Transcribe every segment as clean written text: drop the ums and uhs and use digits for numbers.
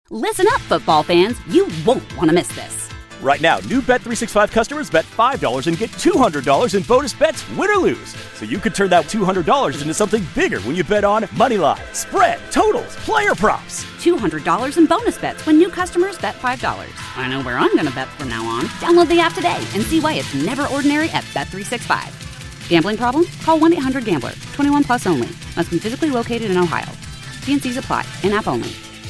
Listen up, football fans. You won't want to miss this. Right now, new Bet365 customers bet $5 and get $200 in bonus bets, win or lose. So you could turn that $200 into something bigger when you bet on moneyline, spread, totals, player props. $200 in bonus bets when new customers bet $5. I know where I'm going to bet from now on. Download the app today and see why it's never ordinary at Bet365. Gambling problem? Call 1-800-GAMBLER. 21 plus only. Must be physically located in Ohio. T&Cs apply. In-app only.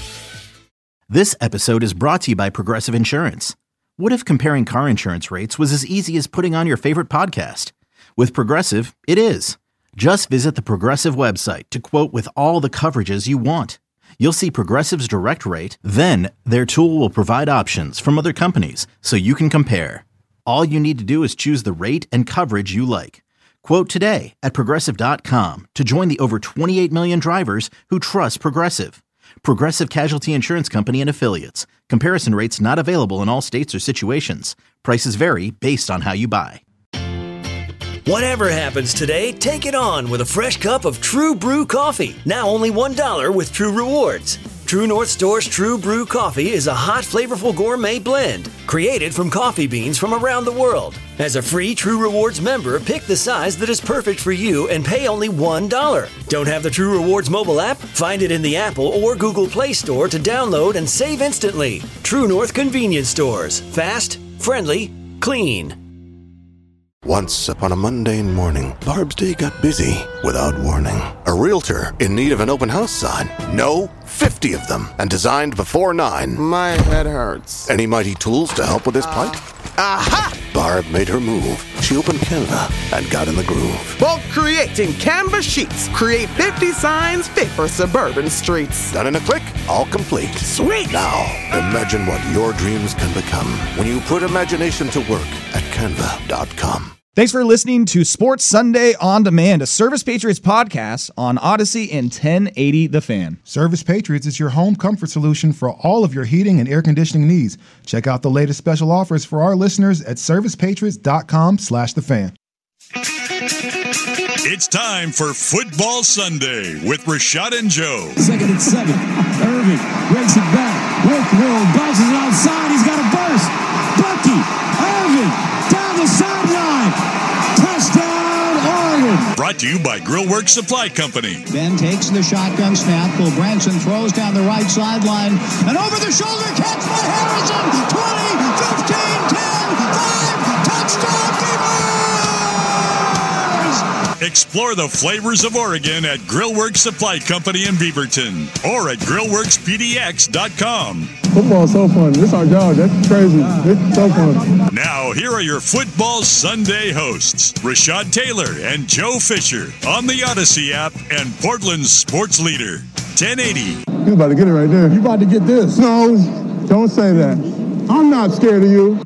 This episode is brought to you by Progressive Insurance. What if comparing car insurance rates was as easy as putting on your favorite podcast? With Progressive, it is. Just visit the Progressive website to quote with all the coverages you want. You'll see Progressive's direct rate, then their tool will provide options from other companies so you can compare. All you need to do is choose the rate and coverage you like. Quote today at Progressive.com to join the over 28 million drivers who trust Progressive. Progressive Casualty Insurance Company and Affiliates. Comparison rates not available in all states or situations. Prices vary based on how you buy. Whatever happens today, take it on with a fresh cup of True Brew coffee. Now only $1 with True Rewards. True North Store's True Brew coffee is a hot, flavorful gourmet blend created from coffee beans from around the world. As a free True Rewards member, pick the size that is perfect for you and pay only $1. Don't have the True Rewards mobile app? Find it in the Apple or Google Play Store to download and save instantly. True North Convenience Stores. Fast, friendly, clean. Once upon a mundane morning, Barb's day got busy without warning. A realtor in need of an open house sign. No, 50 of them, and designed before 9. My head hurts. Any mighty tools to help with his plight? Aha! Barb made her move. She opened Canva and got in the groove. Bulk creating Canva sheets. Create 50 signs fit for suburban streets. Done in a click, all complete. Sweet! Now, imagine what your dreams can become when you put imagination to work at Canva.com. Thanks for listening to Sports Sunday On Demand, a Service Patriots podcast on Odyssey and 1080 The Fan. Service Patriots is your home comfort solution for all of your heating and air conditioning needs. Check out the latest special offers for our listeners at servicepatriots.com/thefan. It's time for Football Sunday with Rashad and Joe. Second and 7. Irving breaks it back. Will bounces it outside. He's got a burst. Bucky, Irving, down the sideline. Touchdown, Oregon. Brought to you by Grillworks Supply Company. Ben takes the shotgun snap. Will Branson throws down the right sideline. An over-the-shoulder catch by Harrison. 20, 15, 10, 5. Touchdown, Beavers! Explore the flavors of Oregon at Grillworks Supply Company in Beaverton or at grillworkspdx.com. Football's so fun. This is our job. That's crazy. It's so fun. Now, here are your Football Sunday hosts, Rashad Taylor and Joe Fisher on the Odyssey app and Portland's sports leader, 1080. You about to get it right there. You about to get this. No, don't say that. I'm not scared of you.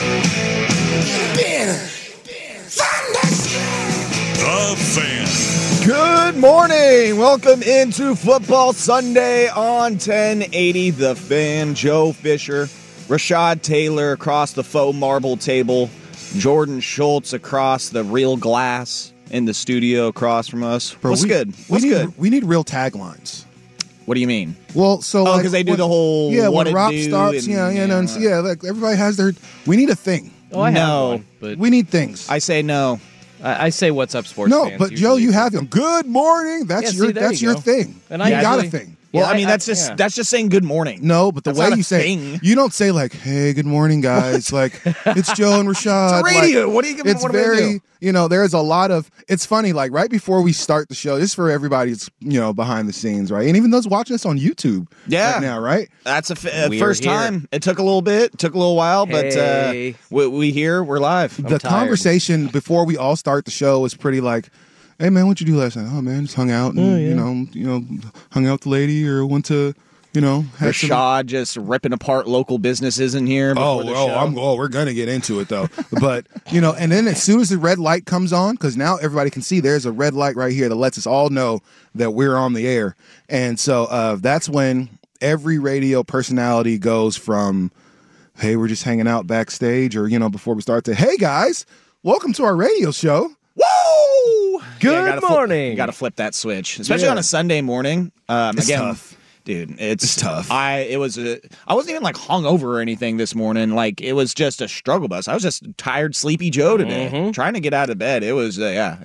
The Fan. Good morning. Welcome into Football Sunday on 1080 The Fan. Joe Fisher, Rashad Taylor across the faux marble table, Jordan Schultz across the real glass in the studio across from us. Bro, What's good? We need real taglines. What do you mean? Well, so because they do the whole when rock starts, like everybody has their. We need a thing. Oh, I have one, but we need things. I say no. I say what's up, sports no, fans. but usually. Joe, you have them. Good morning. That's your thing. And you got a thing. Well, I mean, that's just saying good morning. No, but the that's way not you a say thing. You don't say like, "Hey, good morning, guys." Like it's Joe and Rashad. It's a radio. Like, what are you giving? It's very, there's a lot of. It's funny. Like right before we start the show, just for everybody, it's behind the scenes, right? And even those watching us on YouTube, right now, right? That's a first time. It took a little bit, took a little while, but we here, we're live. The conversation before we all start the show is pretty like, "Hey man, what'd you do last night?" "Oh man, just hung out and hung out with the lady or went to." Rashad just ripping apart local businesses in here. We're gonna get into it though. But and then as soon as the red light comes on, because now everybody can see there's a red light right here that lets us all know that we're on the air, and so that's when every radio personality goes from, "Hey, we're just hanging out backstage," or before we start to, "Hey guys, welcome to our radio show." Woo! Good morning. You got to flip that switch, especially on a Sunday morning. It's again, tough. Dude, it's tough. I wasn't even like hungover or anything this morning. Like it was just a struggle bus. I was just tired, sleepy Joe today, trying to get out of bed. It was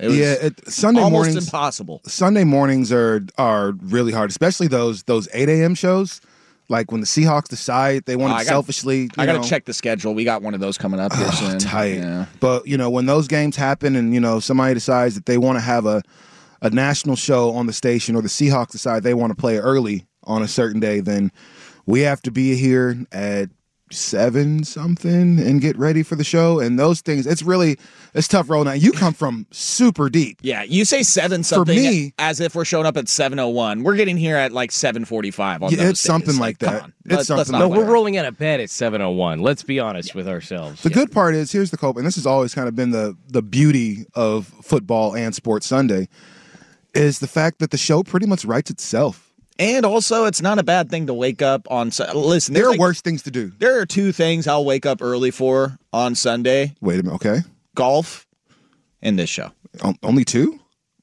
Sunday almost mornings impossible. Sunday mornings are really hard, especially those 8 a.m. shows. Like when the Seahawks decide they want to selfishly. I got to check the schedule. We got one of those coming up here soon. Tight. Yeah. But when those games happen, and somebody decides that they want to have a national show on the station, or the Seahawks decide they want to play early on a certain day, then we have to be here at 7 something and get ready for the show. And those things, it's tough roll. Now you come from super deep. Yeah, you say 7 something for me, as if we're showing up at 7:01. We're getting here at like 7:45 on those it's something days. like that. On. It's something. No, we're rolling out of bed at 7:01. Let's be honest with ourselves. The good part is, here's the cope, and this has always kind of been the beauty of football and Sports Sunday, is the fact that the show pretty much writes itself. And also, it's not a bad thing to wake up on. Listen, there are worse things to do. There are 2 things I'll wake up early for on Sunday. Wait a minute, okay. Golf and this show. Only 2?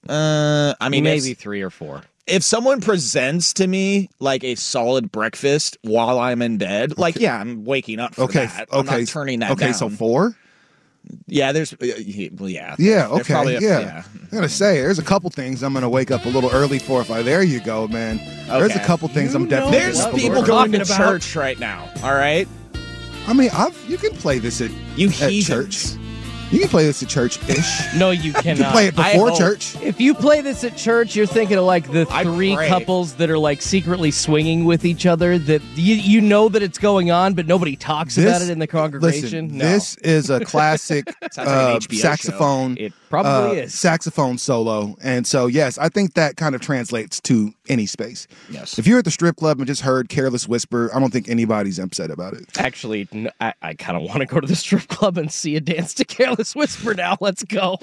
I mean, maybe 3 or 4. If someone presents to me like a solid breakfast while I'm in bed, I'm waking up for that. I'm not turning that down. Okay, so 4? Yeah, there's Yeah, okay. Yeah. I'm going to say, there's a couple things I'm going to wake up a little early for. There you go, man. Okay. There's a couple things I'm definitely There's people going to church right now, all right? I mean, you can play this at church. You can play this at church-ish. No, you cannot. You can play it before church. If you play this at church, you're thinking of like the 3 couples that are like secretly swinging with each other, that you know that it's going on, but nobody talks about it in the congregation. Listen, this is a classic saxophone. Show. It probably is. Saxophone solo. And so, yes, I think that kind of translates to any space. Yes. If you're at the strip club and just heard Careless Whisper, I don't think anybody's upset about it. Actually, I kind of want to go to the strip club and see a dance to Careless Whisper now. Let's go.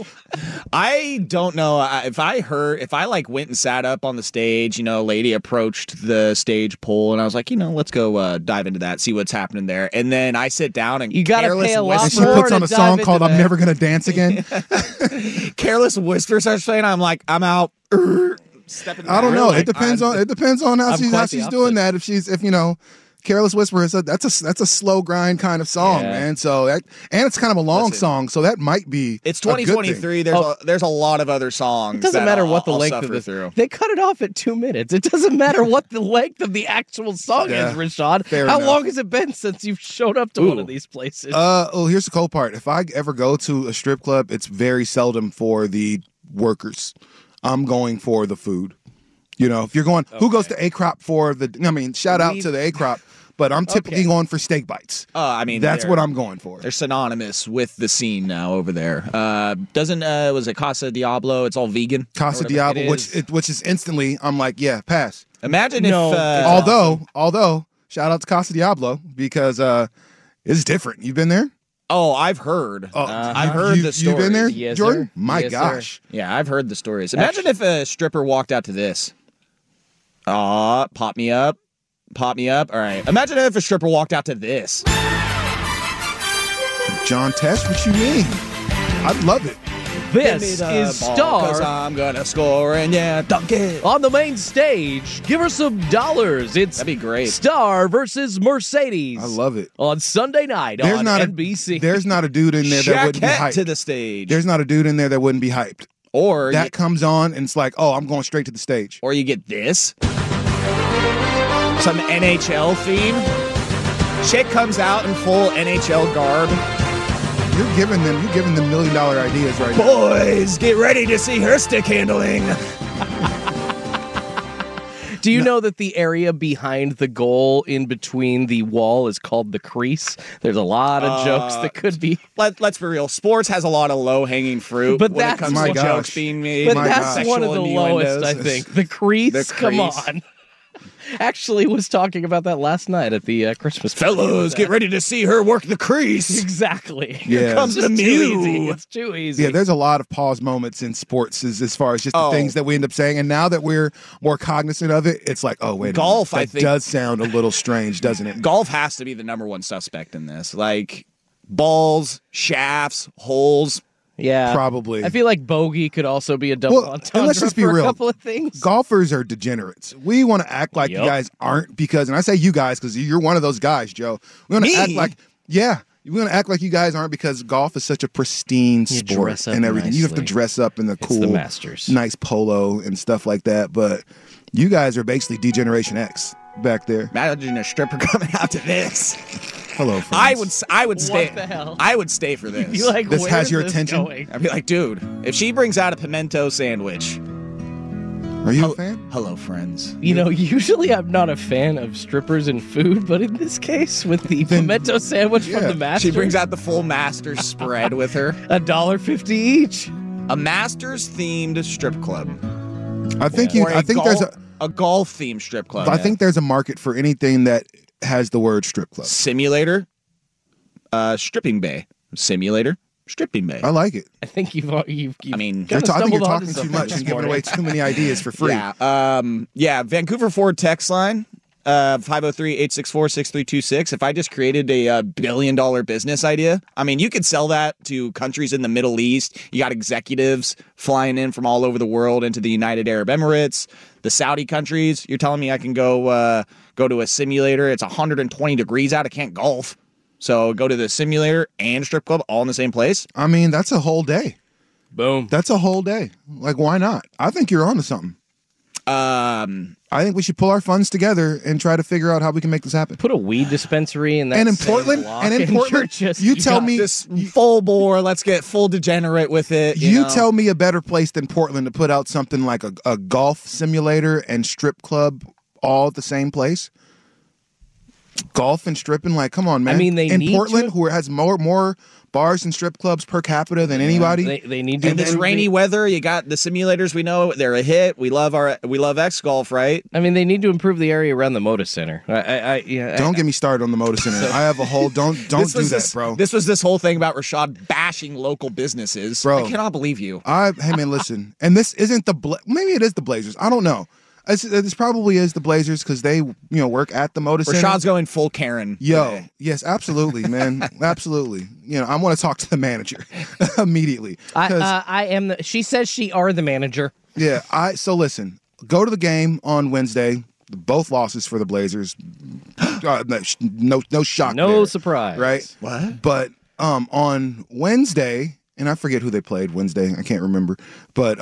I don't know if I like went and sat up on the stage, a lady approached the stage pole and I was like, let's go dive into that, see what's happening there. And then I sit down and you got to pay a lot more. And she puts on a song called I'm Never Gonna Dance Again. Careless Whisper starts playing. I'm like, I'm out. I don't know. It depends on how she's doing that. If Careless Whisper that's a slow grind kind of song, man. So and it's kind of a long song, so that might be. It's 2023. There's a lot of other songs. It doesn't matter what the length of this. They cut it off at 2 minutes. It doesn't matter what the length of the actual song is, Rashad. How long has it been since you've showed up to one of these places? Here's the cool part. If I ever go to a strip club, it's very seldom for the workers. I'm going for the food. If you're going, who goes to A-Crop for shout out to the A-Crop. But I'm typically going for steak bites. That's what I'm going for. They're synonymous with the scene now over there. Was it Casa Diablo? It's all vegan. Casa Diablo, which is instantly, I'm like, yeah, pass. Imagine if. Although, shout out to Casa Diablo because it's different. You've been there? Oh, I've heard. I've heard the stories. You've been there, yes, Jordan? Sir. My yes, gosh. Sir. Yeah, I've heard the stories. Imagine if a stripper walked out to this. Pop me up. Pop me up. All right. Imagine if a stripper walked out to this. John Tesh, what you mean? I'd love it. This is Star. 'Cause I'm gonna score and dunk it. On the main stage, give her some dollars. That'd be great. Star versus Mercedes. I love it. On Sunday night on NBC. There's not a dude in there that wouldn't be hyped. to the stage. There's not a dude in there that wouldn't be hyped. Or that comes on and it's like, I'm going straight to the stage. Or you get this. Some NHL theme. Chick comes out in full NHL garb. You're giving them $1 million ideas right now. Boys, get ready to see her stick handling. Do you know that the area behind the goal in between the wall is called the crease? There's a lot of jokes that could be. Let's be real. Sports has a lot of low-hanging fruit but when it comes to jokes being made. But that's one of the lowest, I think. The crease? Come on. Actually was talking about that last night at the Christmas Fellows, get ready to see her work the crease. Exactly. Yeah. Here comes the Mew. It's too easy. Yeah, there's a lot of pause moments in sports as far as just the things that we end up saying. And now that we're more cognizant of it, it's like, oh, wait Golf, a minute. That does sound a little strange, doesn't it? Golf has to be the number one suspect in this. Like balls, shafts, holes. Yeah, probably. I feel like bogey could also be a double entendre and let's just be for real. a couple of things. Golfers are degenerates. We want to act like you guys aren't because, and I say you guys because you're one of those guys, Joe. We want to act like, we want to act like you guys aren't because golf is such a pristine sport and everything. Nicely. You have to dress up in the cool, the Masters. Nice polo and stuff like that. But you guys are basically D-Generation X back there. Imagine a stripper coming out to this. Hello, friends. I would stay. What the hell? I would stay for this. You like, this has your this attention. going? I'd be like, dude, if she brings out a pimento sandwich. Are you a fan? Hello, friends. You know, usually I'm not a fan of strippers and food, but in this case, with the pimento sandwich from the Masters, She brings out the full Masters spread with her. $1.50 each. A Masters themed strip club. I think there's a golf themed strip club. I think there's a market for anything that has the word strip club. Simulator, stripping bay. Simulator, stripping bay. I like it. I think you've I mean, I think you're talking too much and giving away too many ideas for free. Yeah. Vancouver Ford text line, 503-864-6326. If I just created a $1 billion business idea, I mean, you could sell that to countries in the Middle East. You got executives flying in from all over the world into the United Arab Emirates, the Saudi countries. You're telling me I can go to a simulator. It's 120 degrees out. I can't golf. So go to the simulator and strip club all in the same place. I mean, that's a whole day. Boom. That's a whole day. Like, why not? I think you're onto something. I think we should pull our funds together and try to figure out how we can make this happen. Put a weed dispensary in that. And in Portland, you tell me this full bore. Let's get full degenerate with it. You tell me a better place than Portland to put out something like a golf simulator and strip club all at the same place. Golf and stripping, like, come on, man. I mean, they in need Portland, to. who has more bars and strip clubs per capita than anybody. They need to. In this rainy weather, you got the simulators. We know they're a hit. We love X Golf, right? I mean, they need to improve the area around the Moda Center. Don't get me started on the Moda Center. I have a whole don't do that, bro. This was this whole thing about Rashad bashing local businesses. Bro, I cannot believe you. Hey man, listen. And this isn't maybe it is the Blazers. I don't know. This probably is the Blazers because they, work at the Moda Center. Rashad's going full Karen. Yes, absolutely, man, absolutely. I want to talk to the manager immediately. I am. She says she are the manager. Yeah. So listen, go to the game on Wednesday. Both losses for the Blazers. No shock. No surprise. Right. What? But on Wednesday, and I forget who they played Wednesday. I can't remember. But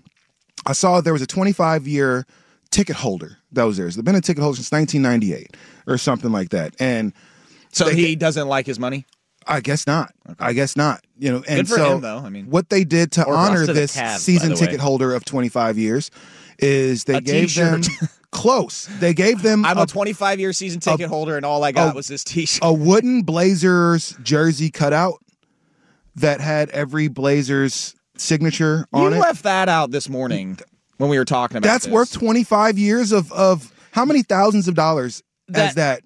I saw there was a 25-year ticket holder that was there. They've been a ticket holder since 1998 or something like that. And so he doesn't like his money? I guess not. Okay. I guess not. And good for so him, though. I mean, what they did to honor this Cavs, season ticket holder of 25 years is they gave them close. They gave them I'm a 25-year season ticket holder, and all I got was this T-shirt. A wooden Blazers jersey cutout that had every Blazers signature on it. You left that out this morning when we were talking about That's worth 25 years of how many thousands of dollars as that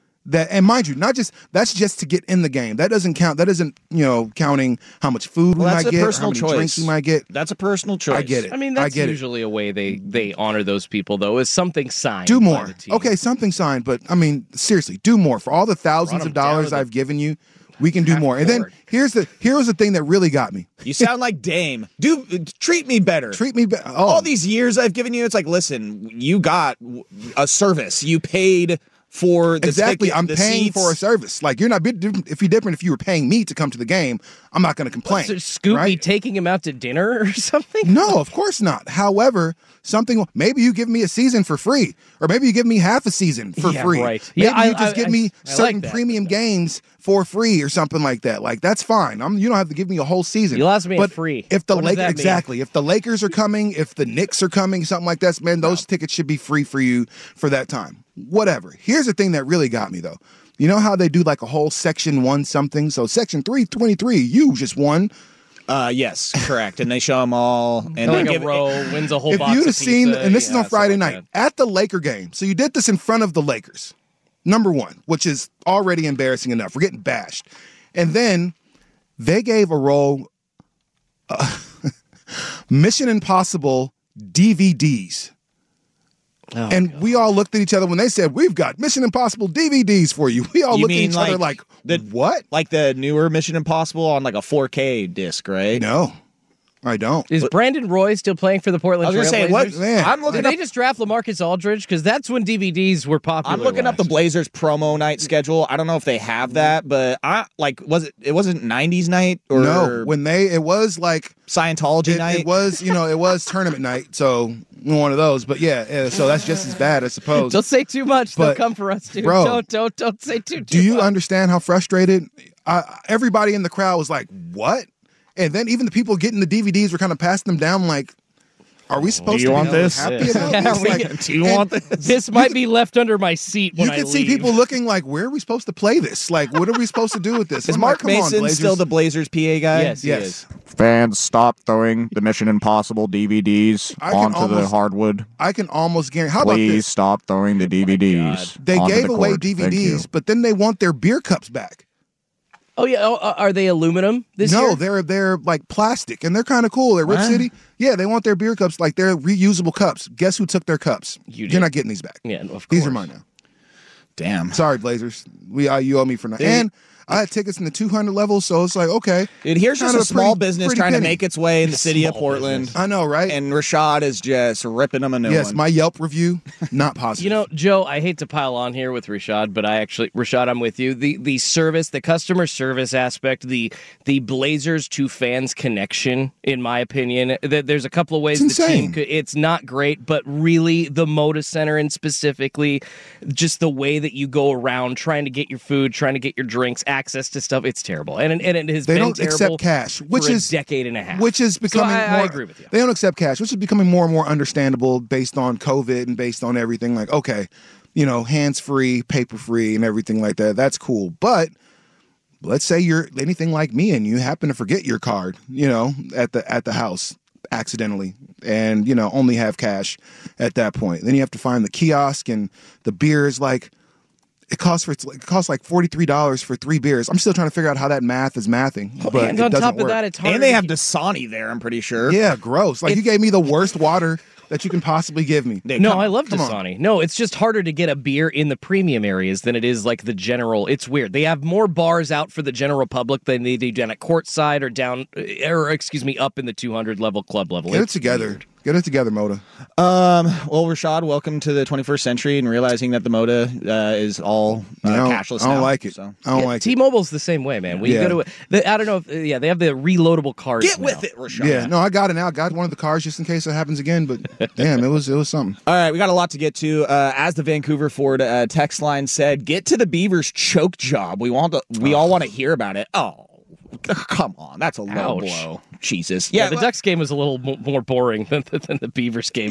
and mind you, that's just to get in the game. That doesn't count. That isn't, counting how much food we might get, how many drinks we might get. That's a personal choice. I get it. I mean, that's usually a way they honor those people, though, is something signed. Do more. Okay, something signed, but I mean, seriously, do more. For all the thousands of dollars I've given you, we can do more. And then here's the thing that really got me. You sound like Dame. Treat me better. Treat me better. All these years I've given you, it's like, listen, you got a service. You paid for the exactly. ticket, I'm the paying seats. for a service. Like if you're different, if you were paying me to come to the game, I'm not going to complain. So Scoop me taking him out to dinner or something? No, of course not. However, maybe you give me a season for free, or maybe you give me half a season for free. Right. Maybe you just give me certain premium games for free or something like that. Like that's fine. You don't have to give me a whole season. You lost me free. If the if the Lakers are coming, if the Knicks are coming, something like that, man, those tickets should be free for you for that time. Whatever. Here's the thing that really got me though. You know how they do like a whole section 1 something? So section 323, you just won. Yes, correct. And they show them all. And like they a row wins a whole box If you'd have of seen, pizza, and this is on Friday night, like at the Laker game. So you did this in front of the Lakers, number one, which is already embarrassing enough. We're getting bashed. And then they gave a roll, Mission Impossible DVDs. And we all looked at each other when they said, we've got Mission Impossible DVDs for you. We all looked at each other like, what? Like the newer Mission Impossible on like a 4K disc, right? No. I don't. Is Brandon Roy still playing for the Portland Trail Blazers? What? Man. I'm looking Did they just draft LaMarcus Aldridge? Because that's when DVDs were popular. I'm looking up the Blazers promo night schedule. I don't know if they have that, but it wasn't 90s night or no, it was like Scientology night. It was, it was tournament night, so one of those. But yeah, so that's just as bad, I suppose. Don't say too much. They'll come for us, dude. Bro, don't say too much. Do you understand how frustrated everybody in the crowd was like, what? And then even the people getting the DVDs were kind of passing them down like, are we supposed to be happy about this? Do you want this? This might be left under my seat when I leave. You can see people looking like, where are we supposed to play this? Like, what are we supposed to do with this? Is Mark Mason still the Blazers PA guy? Yes, he is. Fans, stop throwing the Mission Impossible DVDs onto the hardwood. I can almost guarantee. How about this? Please stop throwing the DVDs. They gave away DVDs, but then they want their beer cups back. Oh yeah, are they aluminum this year? No, they're like plastic, and they're kind of cool. At Rip City, yeah, they want their beer cups like they're reusable cups. Guess who took their cups? You're not getting these back. Yeah, of course. These are mine now. Damn. Sorry, Blazers. You owe me for nothing. And I had tickets in the 200 level, so it's like, okay. Dude, here's just a small business trying to make its way in the city of Portland. I know, right? And Rashad is just ripping them a new one. Yes, my Yelp review, not positive. Joe, I hate to pile on here with Rashad, but Rashad, I'm with you. The service, the customer service aspect, the Blazers to fans connection, in my opinion, there's a couple of ways the team could, it's not great, but really the Moda Center and specifically just the way that you go around trying to get your food, trying to get your drinks, access to stuff, it's terrible, and it has been terrible accept cash, which is a decade and a half, which is becoming. I agree with you. They don't accept cash, which is becoming more and more understandable based on COVID and based on everything. Like, okay, hands free, paper free, and everything like that. That's cool, but let's say you're anything like me and you happen to forget your card, at the house accidentally, and only have cash at that point. Then you have to find the kiosk, and the beer is like. It costs like $43 for 3 beers. I'm still trying to figure out how that math is mathing. But and on top of that, it's hard. And they have Dasani there, I'm pretty sure. Yeah, gross. Like, you gave me the worst water that you can possibly give me. I love Dasani. No, it's just harder to get a beer in the premium areas than it is like the general. It's weird. They have more bars out for the general public than they do down at courtside or up in the 200 level club level. Get it together. Weird. Get it together, Moda. Well, Rashad, welcome to the 21st century and realizing that the Moda is all cashless now. I don't like it. So. I don't like it. T-Mobile's the same way, man. When you go to I don't know if they have the reloadable cards. Get with it, Rashad. Yeah, no, I got it now. I got one of the cards just in case it happens again, but damn, it was something. All right, we got a lot to get to. As the Vancouver Ford text line said, get to the Beavers choke job. We all want to hear about it. Oh, come on. That's a low blow. Jesus. Yeah, the Ducks game was a little more boring than the Beavers game.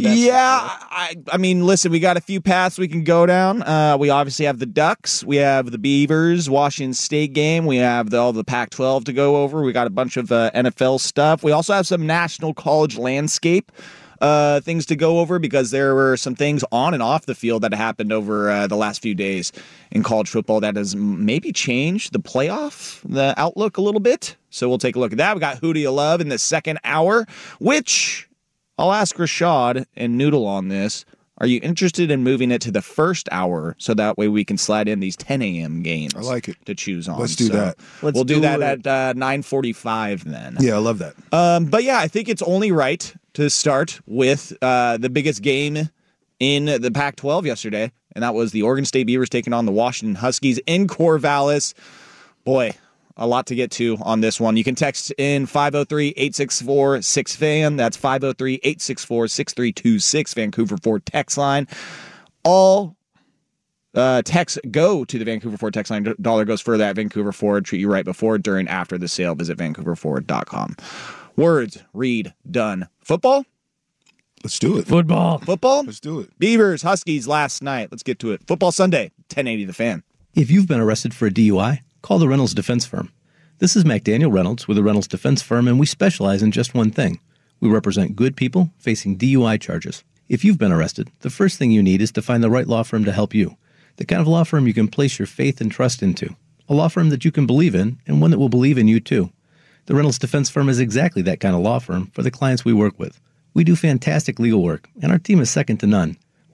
I mean, listen, we got a few paths we can go down. We obviously have the Ducks. We have the Beavers, Washington State game. We have all the Pac-12 to go over. We got a bunch of NFL stuff. We also have some national college landscape things to go over because there were some things on and off the field that happened over the last few days in college football that has maybe changed the outlook a little bit. So we'll take a look at that. We got Who Do You Love in the second hour, which I'll ask Rashad and Noodle on this. Are you interested in moving it to the first hour so that way we can slide in these 10 a.m. games? I like it. To choose on. Let's do that. We'll do that at 9:45 then. Yeah, I love that. But yeah, I think it's only right to start with the biggest game in the Pac-12 yesterday, and that was the Oregon State Beavers taking on the Washington Huskies in Corvallis. Boy, a lot to get to on this one. You can text in 503-864-6FAN. That's 503-864-6326, Vancouver Ford text line. All texts go to the Vancouver Ford text line. Dollar goes further at Vancouver Ford. Treat you right before, during, after the sale. Visit vancouverford.com. Words, read, done. Football? Let's do it. Football? Let's do it. Beavers, Huskies last night. Let's get to it. Football Sunday, 1080 The Fan. If you've been arrested for a DUI, call the Reynolds Defense Firm. This is McDaniel Reynolds with the Reynolds Defense Firm, and we specialize in just one thing. We represent good people facing DUI charges. If you've been arrested, the first thing you need is to find the right law firm to help you. The kind of law firm you can place your faith and trust into. A law firm that you can believe in, and one that will believe in you too. The Reynolds Defense Firm is exactly that kind of law firm for the clients we work with. We do fantastic legal work, and our team is second to none.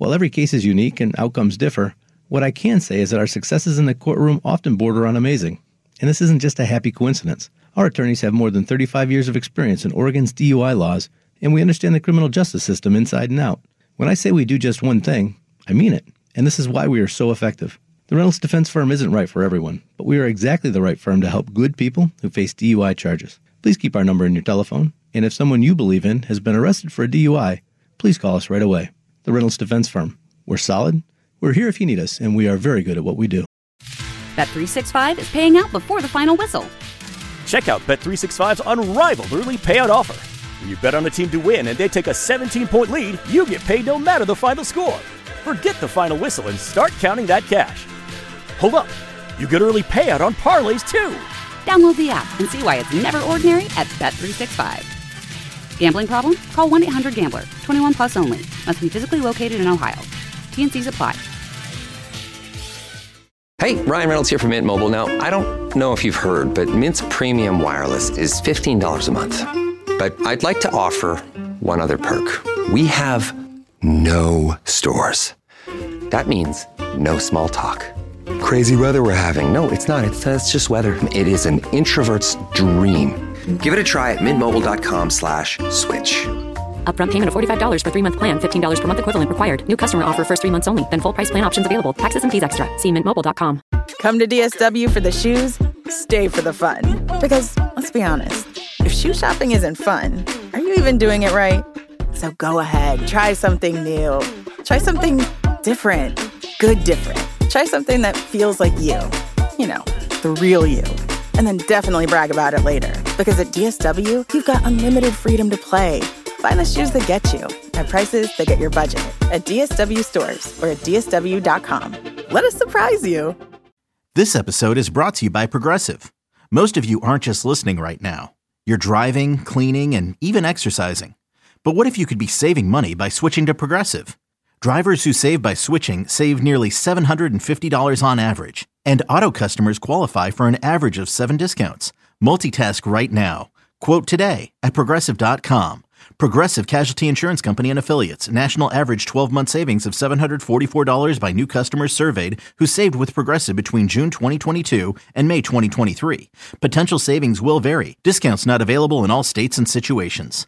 While every case is unique and outcomes differ, what I can say is that our successes in the courtroom often border on amazing. And this isn't just a happy coincidence. Our attorneys have more than 35 years of experience in Oregon's DUI laws, and we understand the criminal justice system inside and out. When I say we do just one thing, I mean it, and this is why we are so effective. The Reynolds Defense Firm isn't right for everyone, but we are exactly the right firm to help good people who face DUI charges. Please keep our number in your telephone, and if someone you believe in has been arrested for a DUI, please call us right away. The Reynolds Defense Firm. We're solid, we're here if you need us, and we are very good at what we do. Bet365 is paying out before the final whistle. Check out Bet365's unrivaled early payout offer. When you bet on a team to win and they take a 17-point lead, you get paid no matter the final score. Forget the final whistle and start counting that cash. Hold up. You get early payout on parlays, too. Download the app and see why it's never ordinary at Bet365. Gambling problem? Call 1-800-GAMBLER. 21 plus only. Must be physically located in Ohio. T&Cs apply. Hey, Ryan Reynolds here from Mint Mobile. Now, I don't know if you've heard, but Mint's premium wireless is $15 a month. But I'd like to offer one other perk. We have no stores. That means no small talk. Crazy weather we're having. No, it's not. It's just weather. It is an introvert's dream. Give it a try at mintmobile.com/switch. Upfront payment of $45 for 3-month plan. $15 per month equivalent required. New customer offer first 3 months only. Then full price plan options available. Taxes and fees extra. See mintmobile.com. Come to DSW for the shoes, stay for the fun. Because, let's be honest, if shoe shopping isn't fun, are you even doing it right? So go ahead, try something new. Try something different. Good different. Try something that feels like you. You know, the real you. And then definitely brag about it later. Because at DSW, you've got unlimited freedom to play. Find the shoes that get you at prices that get your budget at DSW stores or at DSW.com. Let us surprise you. This episode is brought to you by Progressive. Most of you aren't just listening right now. You're driving, cleaning, and even exercising. But what if you could be saving money by switching to Progressive? Drivers who save by switching save nearly $750 on average. And auto customers qualify for an average of 7 discounts. Multitask right now. Quote today at Progressive.com. Progressive Casualty Insurance Company and Affiliates. National average 12-month savings of $744 by new customers surveyed who saved with Progressive between June 2022 and May 2023. Potential savings will vary. Discounts not available in all states and situations.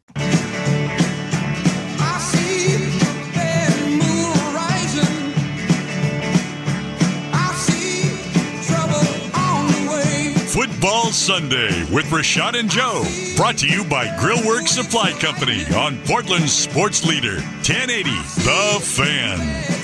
Football Sunday with Rashad and Joe. Brought to you by Grillworks Supply Company on Portland's Sports Leader, 1080 The Fan.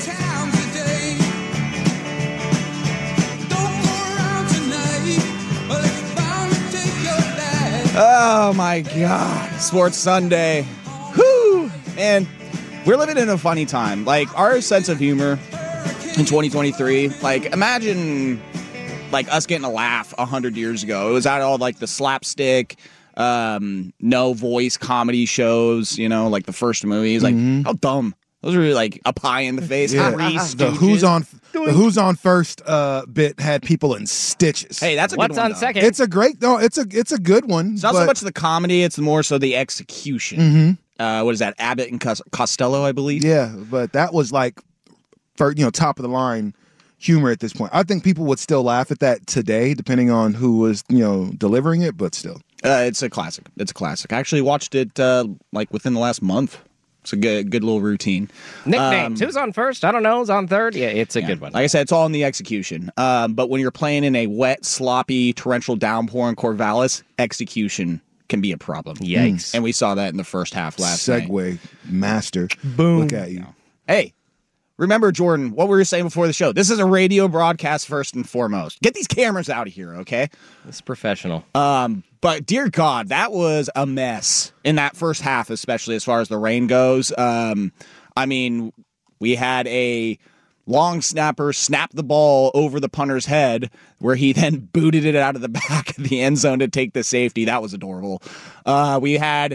Oh my God. Sports Sunday. Whoo! And we're living in a funny time. Like, our sense of humor in 2023, like, imagine like us getting a laugh 100 years ago. It was out all like the slapstick, no voice comedy shows, you know, like the first movies. Like, how dumb. Those are like a pie in the face. Yeah. The Who's on First bit had people in stitches. Hey, that's a good one. What's on second? It's a great, no, it's a good one. It's not so much the comedy, it's more so the execution. What is that? Abbott and Costello, I believe. Yeah, but that was like, for, you know, top of the line humor at this point. I think people would still laugh at that today, depending on who was, you know, delivering it, but still. It's a classic. It's a classic. I actually watched it like within the last month. It's a good little routine. Nicknames. Who's on first? I don't know. Who's on third? Yeah, it's a good one. Like I said, it's all in the execution. But when you're playing in a wet, sloppy, torrential downpour in Corvallis, execution can be a problem. Yikes. And we saw that in the first half last night. Segue master. Boom. Look at you. Hey. Remember, Jordan, what we were saying before the show. This is a radio broadcast first and foremost. Get these cameras out of here, okay? It's professional. But dear God, that was a mess in that first half, especially as far as the rain goes. I mean, we had a long snapper snap the ball over the punter's head where he then booted it out of the back of the end zone to take the safety. That was adorable. We had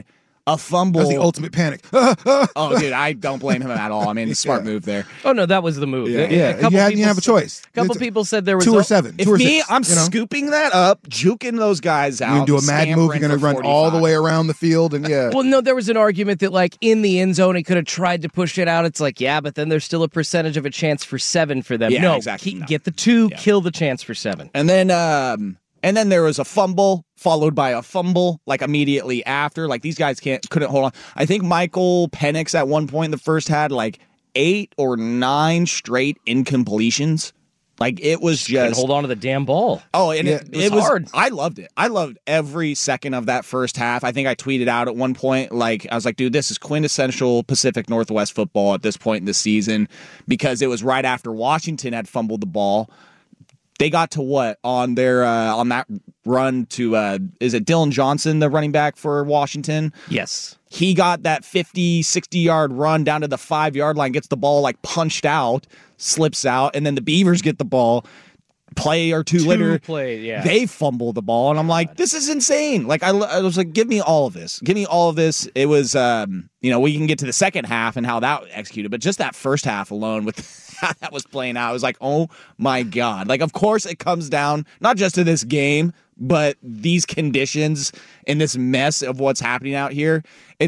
a fumble. That's the ultimate panic. Oh, dude, I don't blame him at all. I mean, smart move there. Oh, no, that was the move. Yeah, you didn't have a choice. A couple people said there was 2 or 7. If 2 or me, 6, I'm scooping that up, juking those guys out. You're going to do a mad move. You're going to run 45. all the way around the field. And Well, no, there was an argument that, like, in the end zone, he could have tried to push it out. It's like, yeah, but then there's still a percentage of a chance for 7 for them. Yeah, no, exactly. Get the 2, kill the chance for 7. And then there was a fumble followed by a fumble like immediately after. Like these guys couldn't hold on. I think Michael Penix at one point in the first had like 8 or 9 straight incompletions. Like it was just couldn't hold on to the damn ball. Oh, and it was hard. I loved it. I loved every second of that first half. I think I tweeted out at one point, like I was like, dude, this is quintessential Pacific Northwest football at this point in the season, because it was right after Washington had fumbled the ball. They got to what on their on that run to is it Dylan Johnson, the running back for Washington? Yes. He got that 50, 60-yard run down to the 5-yard line, gets the ball like punched out, slips out, and then the Beavers get the ball. Play or two later, they fumble the ball, and I'm like, this is insane. Like I was like, give me all of this. Give me all of this. It was, we can get to the second half and how that executed, but just that first half alone with how that was playing out, I was like, oh my God. Like, of course it comes down not just to this game, but these conditions and this mess of what's happening out here.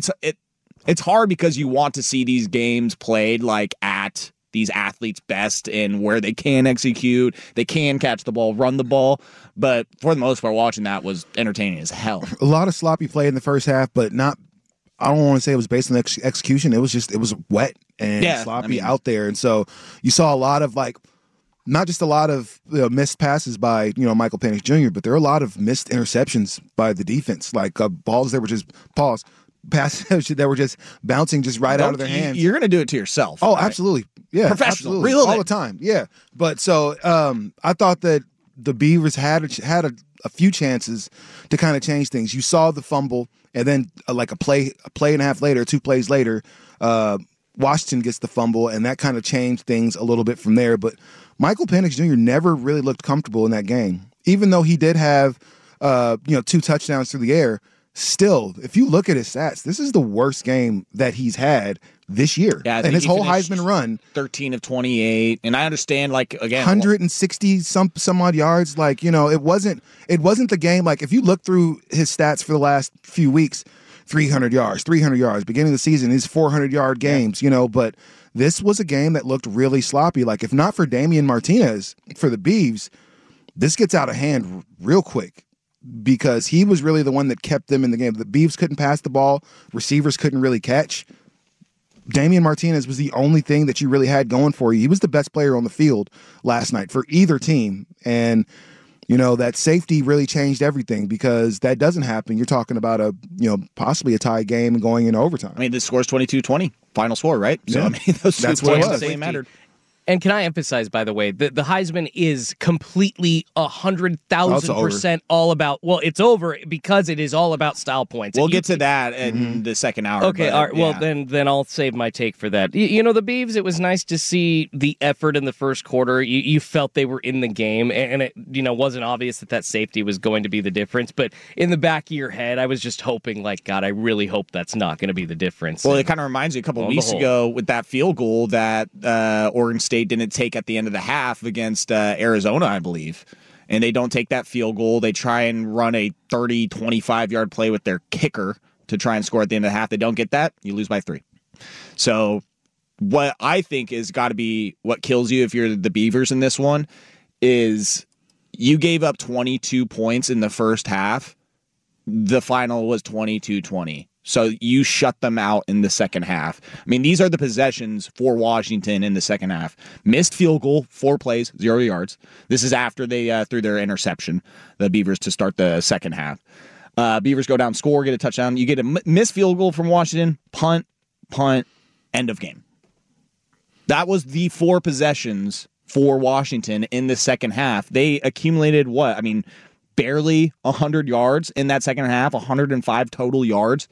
It's hard because you want to see these games played like at these athletes' best and where they can execute, they can catch the ball, run the ball. But for the most part, watching that was entertaining as hell. A lot of sloppy play in the first half, but not. I don't want to say it was based on execution. It was wet and sloppy out there, and so you saw a lot of not just a lot of missed passes by Michael Penix Jr., but there are a lot of missed interceptions by the defense, like balls that were just passes that were just bouncing just right out of their hands. You're going to do it to yourself. Oh, right? Absolutely. Yeah. Professional. Absolutely. All the time. Yeah. But so I thought that the Beavers had a few chances to kind of change things. You saw the fumble, and then like a play and a half later, 2 plays later, Washington gets the fumble, and that kind of changed things a little bit from there. But Michael Penix Jr. never really looked comfortable in that game, even though he did have 2 touchdowns through the air. Still, if you look at his stats, this is the worst game that he's had this year. Yeah, and his whole Heisman run, 13 of 28, and I understand, like, again, 160 some odd yards. Like, it wasn't the game. Like, if you look through his stats for the last few weeks, 300 yards. Beginning of the season, his 400-yard games. But this was a game that looked really sloppy. Like, if not for Damian Martinez for the Beavs, this gets out of hand real quick, because he was really the one that kept them in the game. The Beavs couldn't pass the ball. Receivers couldn't really catch. Damian Martinez was the only thing that you really had going for you. He was the best player on the field last night for either team. And, that safety really changed everything, because that doesn't happen. You're talking about possibly a tie game and going into overtime. I mean, the score's 22-20, final score, right? So, I mean, those that's two what points it was. mattered. And can I emphasize, by the way, the Heisman is completely 100,000% all about, well, it's over because it is all about style points. We'll get to that in the second hour. Okay, all right, well, then I'll save my take for that. The Beavs, it was nice to see the effort in the first quarter. You felt they were in the game, and it wasn't obvious that safety was going to be the difference. But in the back of your head, I was just hoping, like, God, I really hope that's not going to be the difference. Well, it kind of reminds me a couple of weeks ago with that field goal that Oregon State didn't take at the end of the half against Arizona, I believe. And they don't take that field goal. They try and run a 30, 25-yard play with their kicker to try and score at the end of the half. They don't get that. You lose by 3. So what I think is got to be what kills you if you're the Beavers in this one is you gave up 22 points in the first half. The final was 22-20. So you shut them out in the second half. I mean, these are the possessions for Washington in the second half. Missed field goal, 4 plays, 0 yards. This is after they threw their interception, the Beavers, to start the second half. Beavers go down, score, get a touchdown. You get a missed field goal from Washington, punt, end of game. That was the 4 possessions for Washington in the second half. They accumulated what? I mean, barely 100 yards in that second half, 105 total yards.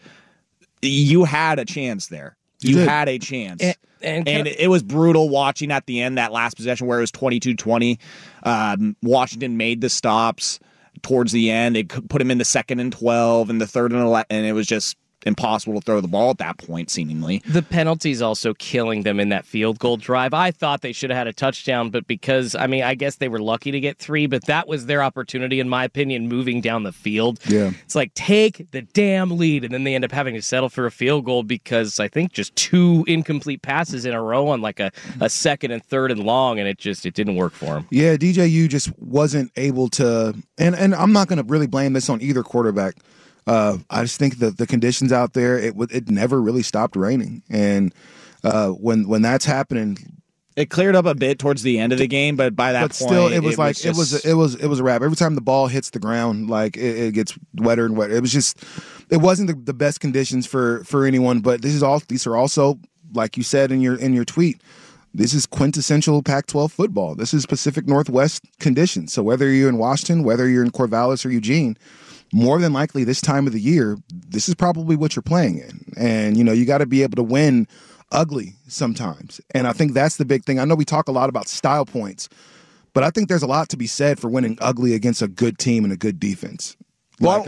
You had a chance there. You had a chance. And it was brutal watching at the end, that last possession where it was 22-20. Washington made the stops towards the end. They put him in the 2nd and 12 and the 3rd and 11, and it was just impossible to throw the ball at that point, seemingly. The penalty's also killing them in that field goal drive. I thought they should have had a touchdown, but because, I guess they were lucky to get 3, but that was their opportunity, in my opinion, moving down the field. Yeah. It's like, take the damn lead, and then they end up having to settle for a field goal because I think just 2 incomplete passes in a row on like a second and third and long, and it didn't work for them. Yeah, DJU just wasn't able to, and I'm not going to really blame this on either quarterback. I just think that the conditions out there, it never really stopped raining, and when that's happening, it cleared up a bit towards the end of the game, but by that point, still, it was a wrap. Every time the ball hits the ground, like it gets wetter and wetter. It wasn't the best conditions for anyone. But these are also, like you said in your tweet, this is quintessential Pac-12 football. This is Pacific Northwest conditions. So whether you're in Washington, whether you're in Corvallis or Eugene, more than likely this time of the year, this is probably what you're playing in. And, you got to be able to win ugly sometimes. And I think that's the big thing. I know we talk a lot about style points, but I think there's a lot to be said for winning ugly against a good team and a good defense. Those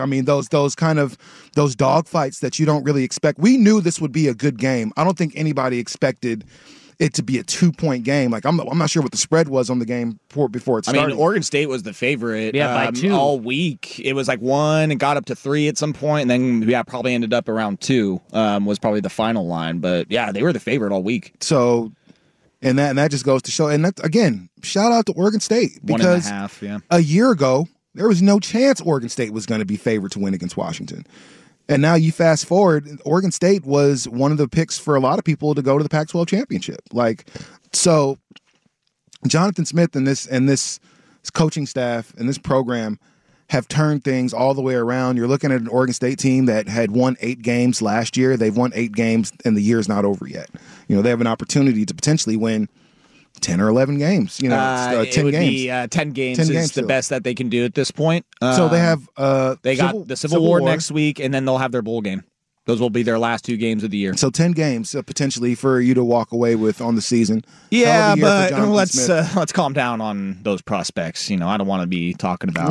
dog fights that you don't really expect. We knew this would be a good game. I don't think anybody expected it to be a 2-point game. Like I'm not sure what the spread was on the game before it started. Oregon State was the favorite. By 2 all week. It was like 1 and got up to 3 at some point, and then probably ended up around 2. Was probably the final line. But yeah, they were the favorite all week. So, and that just goes to show. And that, again, shout out to Oregon State, because 1.5. Yeah. A year ago there was no chance Oregon State was going to be favored to win against Washington. And now you fast forward, Oregon State was one of the picks for a lot of people to go to the Pac-12 championship. So Jonathan Smith and this coaching staff and this program have turned things all the way around. You're looking at an Oregon State team that had won 8 games last year. They've won 8 games, and the year's not over yet. They have an opportunity to potentially win 10 or 11 games. 10 games. 10 games is the best that they can do at this point. So they have they got the Civil War next week, and then they'll have their bowl game. Those will be their last 2 games of the year. So 10 games potentially for you to walk away with on the season. Yeah, but let's calm down on those prospects. I don't want to be talking about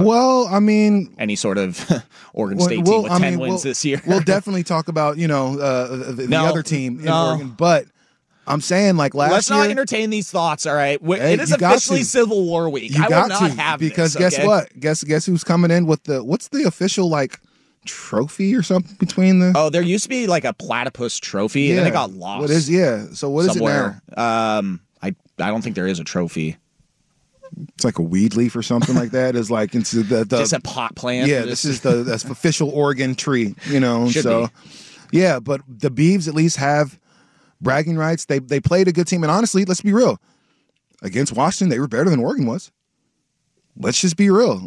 any sort of Oregon State team with 10 wins this year. We'll definitely talk about the other team in Oregon, but I'm saying last year. Let's not entertain these thoughts. All right, it is officially Civil War week. I will not have because this, guess what? Guess who's coming in with what's the official trophy or something between the? Oh, there used to be a platypus trophy, and then it got lost. So what somewhere. Is it now? I don't think there is a trophy. It's like a weed leaf or something like that. It's just a pot plant. Yeah, this is the official Oregon tree. Should be. Yeah, but the Beavs at least have bragging rights. They played a good team, and honestly, let's be real. Against Washington, they were better than Oregon was. Let's just be real.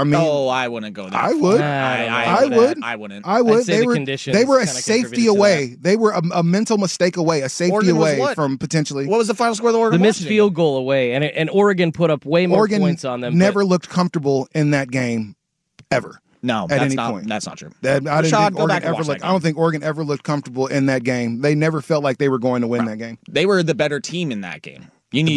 I wouldn't go there. I would. I wouldn't. I would. They were a safety away. They were a mental mistake away, a safety Oregon away from potentially. What was the final score of the Oregon? The missed field goal away, and Oregon put up way more points on them. Never looked comfortable in that game, ever. No, at any not, point. That's not true. I don't think Oregon ever looked comfortable in that game. They never felt like they were going to win that game. They were the better team in that game.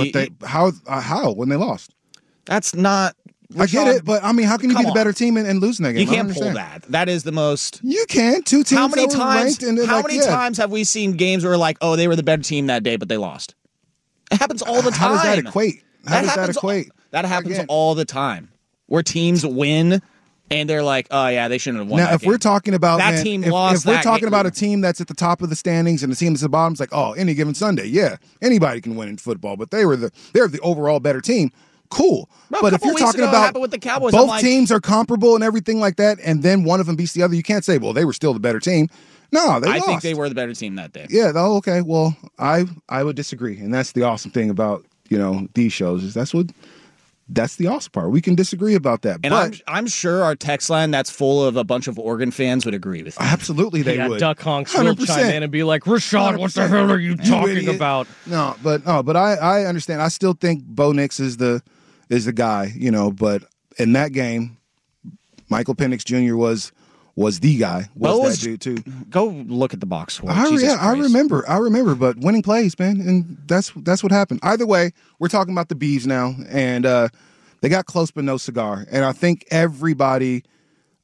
How when they lost? That's not. I get it, but how can you be the better team and losing that game? You can't pull that. That is the most. You can. 2 teams. How many times have we seen games where they were the better team that day, but they lost? It happens all the time. How does that equate? That happens all the time, where teams win. And they're like, oh, yeah, they shouldn't have won. Now, if we're talking about that team lost, if we're talking about a team that's at the top of the standings and a team that's at the bottom, it's like, oh, any given Sunday, yeah, anybody can win in football. But they're the overall better team. Cool. But if you're talking about with the Cowboys, both teams are comparable and everything like that, and then one of them beats the other, you can't say, well, they were still the better team. No, they lost. I think they were the better team that day. Yeah. Okay. Well, I would disagree, and that's the awesome thing about these shows is that's the awesome part. We can disagree about that. And I'm sure our text line that's full of a bunch of Oregon fans would agree with me. Absolutely, they would. Duck Honks will chime in and be like, Rashad, what the hell are you talking about? No, but I understand. I still think Bo Nix is the guy, but in that game, Michael Penix Jr. was the guy. Was that dude too? Go look at the box score. I remember. But winning plays, man, and that's what happened. Either way, we're talking about the Beavs now, and they got close but no cigar. And I think everybody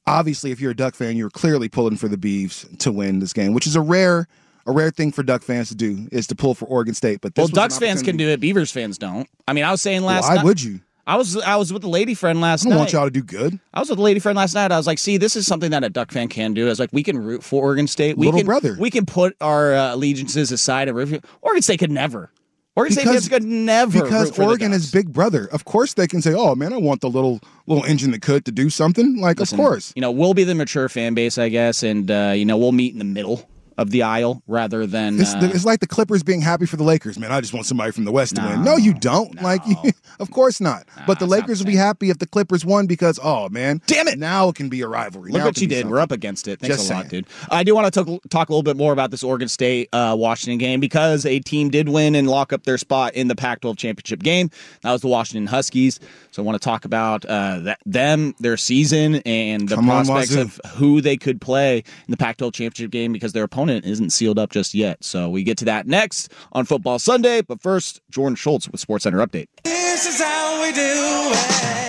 obviously, if you're a Duck fan, you're clearly pulling for the Beavs to win this game, which is a rare thing for Duck fans to do, is to pull for Oregon State. But Ducks fans can do it. Beavers fans don't. I mean, I was saying last night. Why would you? I was with a lady friend last night. I don't want y'all to do good. I was with a lady friend last night. I was like, see, this is something that a Duck fan can do. I was like, we can root for Oregon State. We can put our allegiances aside. Oregon State could never. Oregon State fans could never. Because Oregon is big brother. Of course they can say, oh, man, I want the little engine that could to do something. Listen, of course. We'll be the mature fan base, I guess, and, we'll meet in the middle of the aisle rather than it's like the Clippers being happy for the Lakers. Man, I just want somebody from the West to win. No, you don't. Of course not. But the Lakers would be happy if the Clippers won because, oh man, damn it, now it can be a rivalry. Look what you did. We're up against it. Thanks a lot, dude. I do want to talk a little bit more about this Oregon State Washington game because a team did win and lock up their spot in the Pac-12 championship game. That was the Washington Huskies. So I want to talk about them, their season, and the prospects of who they could play in the Pac-12 championship game because their opponent isn't sealed up just yet. So we get to that next on Football Sunday. But first, Jordan Schultz with SportsCenter Update. This is how we do it.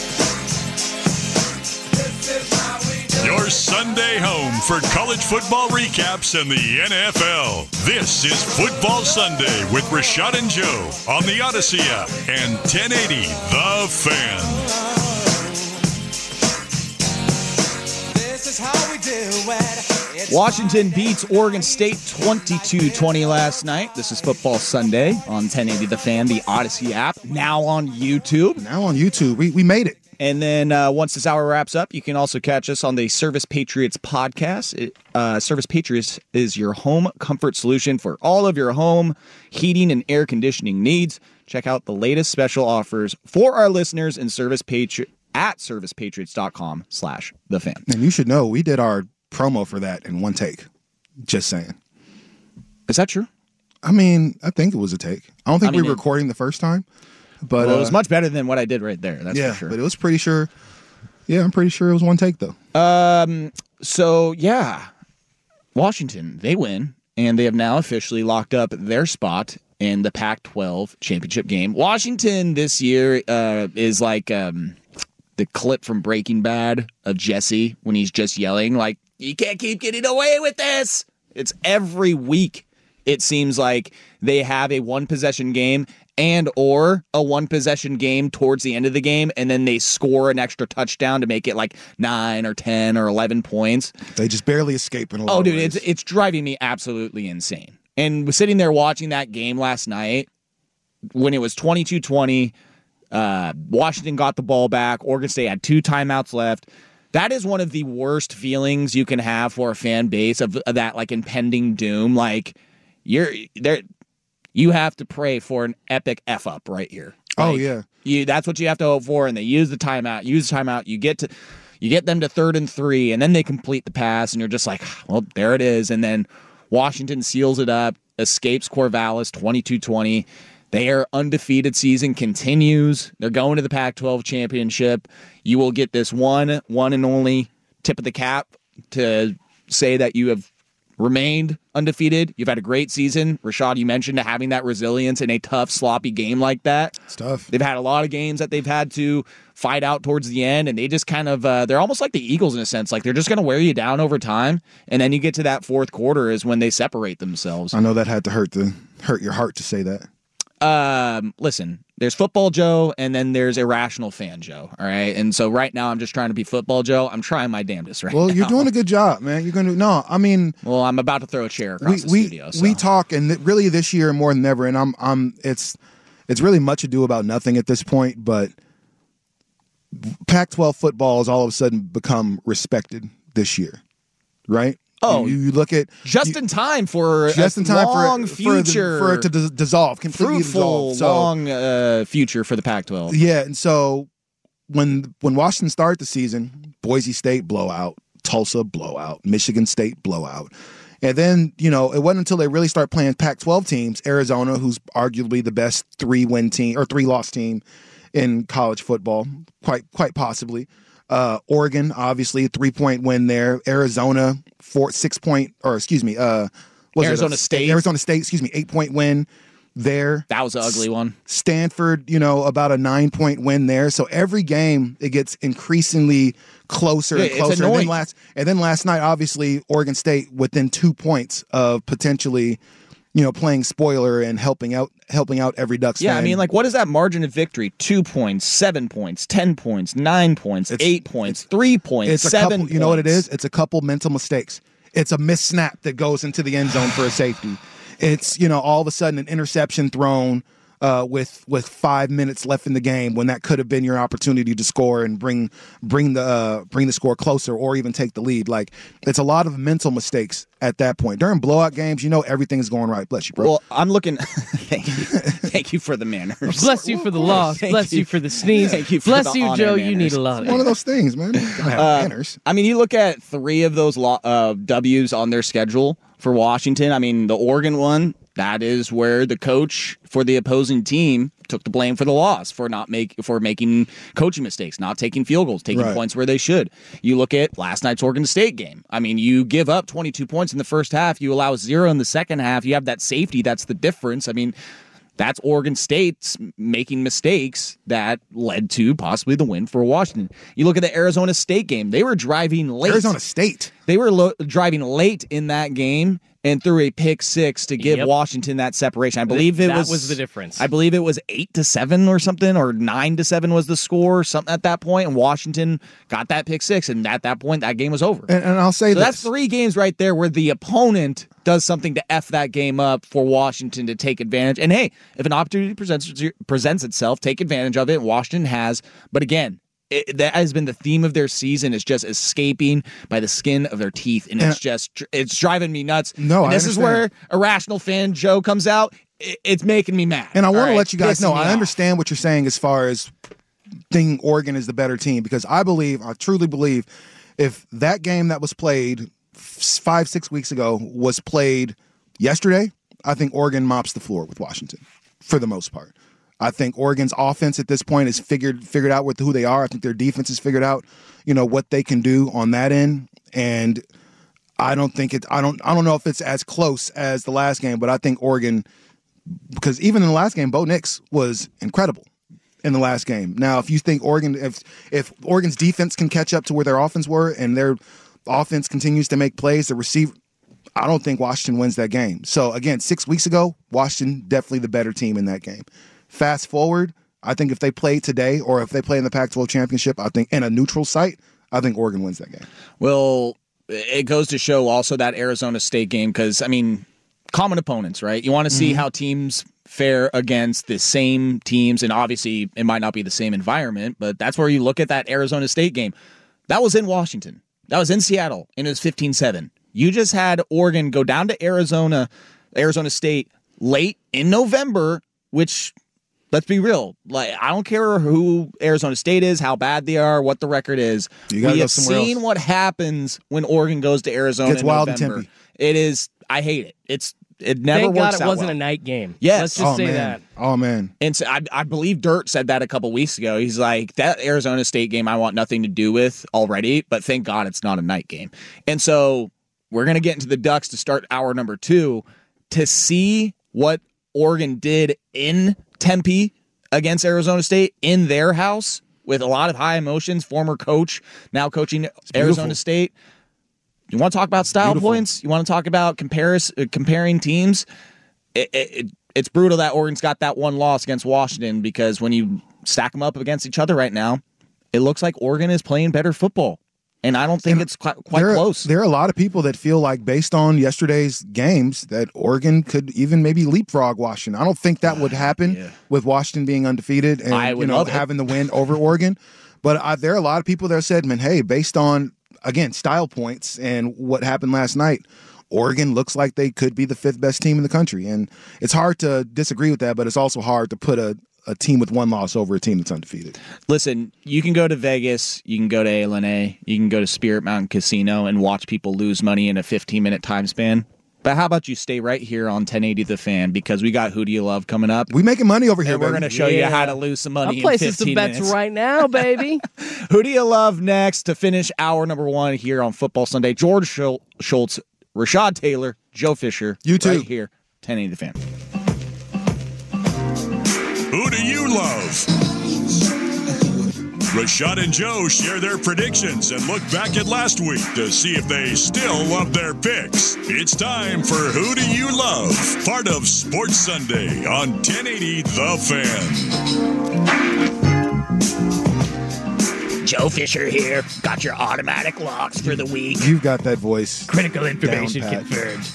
Your Sunday home for college football recaps and the NFL. This is Football Sunday with Rashad and Joe on the Odyssey app and 1080 The Fan. This is how we do it. Washington beats Oregon State 22-20 last night. This is Football Sunday on 1080 The Fan, the Odyssey app, now on YouTube. We made it. And then once this hour wraps up, you can also catch us on the Service Patriots podcast. Service Patriots is your home comfort solution for all of your home heating and air conditioning needs. Check out the latest special offers for our listeners in Service Patriots at servicepatriots.com/thefan. And you should know we did our promo for that in one take. Just saying. Is that true? I mean, I think it was a take. I don't think we were recording the first time. But it was much better than what I did right there. That's for sure. But it was pretty sure. Yeah, I'm pretty sure it was one take though. So yeah, Washington, they win, and they have now officially locked up their spot in the Pac-12 championship game. Washington this year is like the clip from Breaking Bad of Jesse when he's just yelling like, "You can't keep getting away with this." It's every week. It seems like they have a one-possession game and or a one-possession game towards the end of the game, and then they score an extra touchdown to make it like 9 or 10 or 11 points. They just barely escape in a lot of ways. It's driving me absolutely insane. And sitting there watching that game last night, when it was 22-20, Washington got the ball back. Oregon State had 2 timeouts left. That is one of the worst feelings you can have for a fan base of that like impending doom. Like, you have to pray for an epic F up right here. Like, that's what you have to hope for. And they use the timeout. You get them to 3rd and 3, and then they complete the pass, and you're just like, well, there it is. And then Washington seals it up, escapes Corvallis 22-20. Their undefeated season continues. They're going to the Pac-12 championship. You will get this one and only tip of the cap to say that you have remained undefeated. You've had a great season. Rashad, you mentioned having that resilience in a tough, sloppy game like that. It's tough. They've had a lot of games that they've had to fight out towards the end, and they just kind of, they're almost like the Eagles in a sense. Like, they're just going to wear you down over time, and then you get to that fourth quarter is when they separate themselves. I know that had to hurt your heart to say that. Listen, there's Football Joe, and then there's Irrational Fan Joe, all right? And so right now I'm just trying to be Football Joe. I'm trying my damnedest right now. Well, you're doing a good job, man. You're going to, no, I mean. Well, I'm about to throw a chair across the studio. So. We talk, and really this year more than ever, and it's really much ado about nothing at this point, but Pac-12 football has all of a sudden become respected this year, right? Oh, you look at in time for long future for it to dissolve, completely fruitful, dissolve. So, long future for the Pac-12. Yeah, and so when Washington started the season, Boise State blowout, Tulsa blowout, Michigan State blowout, and then it wasn't until they really start playing Pac-12 teams, Arizona, who's arguably the best 3-win team or 3-loss team in college football, quite possibly. Oregon, obviously, 3-point win there. Arizona, 8-point win. there. That was an ugly one. Stanford, about a 9-point win there. So every game it gets increasingly closer and closer. It's annoying. And then last night, obviously, Oregon State within 2 points of potentially, playing spoiler and helping out every Ducks fan. Yeah, I mean, what is that margin of victory? 2 points, 7 points, 10 points, 9 points, 8 points, 3 points, it's 7 couple, points. You know what it is? It's a couple mental mistakes. It's a missed snap that goes into the end zone for a safety. It's, all of a sudden an interception thrown with 5 minutes left in the game when that could have been your opportunity to score and bring the score closer or even take the lead. It's a lot of mental mistakes at that point. During blowout games, everything's going right. Bless you, bro. Well, I'm looking. Thank you. Thank you for the manners. Bless you for the loss. Bless you for the sneeze. Thank you for Bless the you, honor Joe. manners. You need a lot of One of those things, man. Don't have manners. I mean, you look at 3 of those W's on their schedule for Washington. I mean, the Oregon one, that is where the coach for the opposing team took the blame for the loss for making coaching mistakes, not taking field goals, taking points where they should. You look at last night's Oregon State game. I mean, you give up 22 points in the first half, you allow 0 in the second half. You have that safety. That's the difference. I mean, that's Oregon State's making mistakes that led to possibly the win for Washington. You look at the Arizona State game. They were driving late. Arizona State. They were driving late in that game and threw a pick 6 to give Washington that separation. I believe that was the difference. I believe it was 8-7 or something, or 9-7 was the score, something at that point. And Washington got that pick 6, and at that point, that game was over. And I'll say so that's 3 games right there where the opponent does something to F that game up for Washington to take advantage. And hey, if an opportunity presents itself, take advantage of it. Washington has. But again, that has been the theme of their season, is just escaping by the skin of their teeth. And it's driving me nuts. No, and this is where Irrational Fan Joe comes out. It's making me mad. And I want to let you guys know, I off. understand what you're saying as far as thinking Oregon is the better team, because I truly believe, if that game that was played 5-6 weeks ago was played yesterday, I think Oregon mops the floor with Washington for the most part. I think Oregon's offense at this point is figured out with who they are. I think their defense has figured out, what they can do on that end. And I don't know if it's as close as the last game, but I think Oregon, because even in the last game, Bo Nix was incredible in the last game. Now, if you think if Oregon's defense can catch up to where their offense were and their offense continues to make plays, I don't think Washington wins that game. So again, 6 weeks ago, Washington definitely the better team in that game. Fast forward, I think if they play today or if they play in the Pac-12 championship, I think in a neutral site, I think Oregon wins that game. Well, it goes to show also that Arizona State game, because, I mean, common opponents, right? You want to see how teams fare against the same teams, and obviously it might not be the same environment, but that's where you look at that Arizona State game. That was in Washington. That was in Seattle, and it was 15-7. You just had Oregon go down to Arizona State late in November, which, let's be real, I don't care who Arizona State is, how bad they are, what the record is. We have seen what happens when Oregon goes to Arizona in November. It's wild and tempy. It is. I hate it. It never Thank works God out wasn't well. a night game. Yes. Let's just say that. Oh, man. And so I believe Dirt said that a couple weeks ago. He's like, that Arizona State game I want nothing to do with already, but thank God it's not a night game. And so we're going to get into the Ducks to start hour number 2 to see what Oregon did in Tempe against Arizona State in their house with a lot of high emotions. Former coach, now coaching Arizona State. You want to talk about style points? You want to talk about comparing teams? It's brutal that Oregon's got that one loss against Washington, because when you stack them up against each other right now, it looks like Oregon is playing better football. And I don't think it's quite close. There are a lot of people that feel like, based on yesterday's games, that Oregon could even maybe leapfrog Washington. I don't think that would happen with Washington being undefeated and having the win over Oregon. But there are a lot of people that said, man, hey, based on, again, style points and what happened last night, Oregon looks like they could be the 5th best team in the country. And it's hard to disagree with that, but it's also hard to put a team with one loss over a team that's undefeated. Listen, you can go to Vegas, you can go to ALNA, you can go to Spirit Mountain Casino and watch people lose money in a 15-minute time span. But how about you stay right here on 1080 The Fan, because we got Who Do You Love coming up. We making money over here, and we're going to show you how to lose some money in 15 minutes. I'm placing some bets right now, baby. Who Do You Love next to finish hour number 1 here on Football Sunday. George Schultz, Rashad Taylor, Joe Fisher. You too. Right here, 1080 The Fan. Who do you love? Rashad and Joe share their predictions and look back at last week to see if they still love their picks. It's time for Who Do You Love? Part of Sports Sunday on 1080 The Fan. Joe Fisher here. Got your automatic locks for the week. You've got that voice. Critical information down pat. confirmed.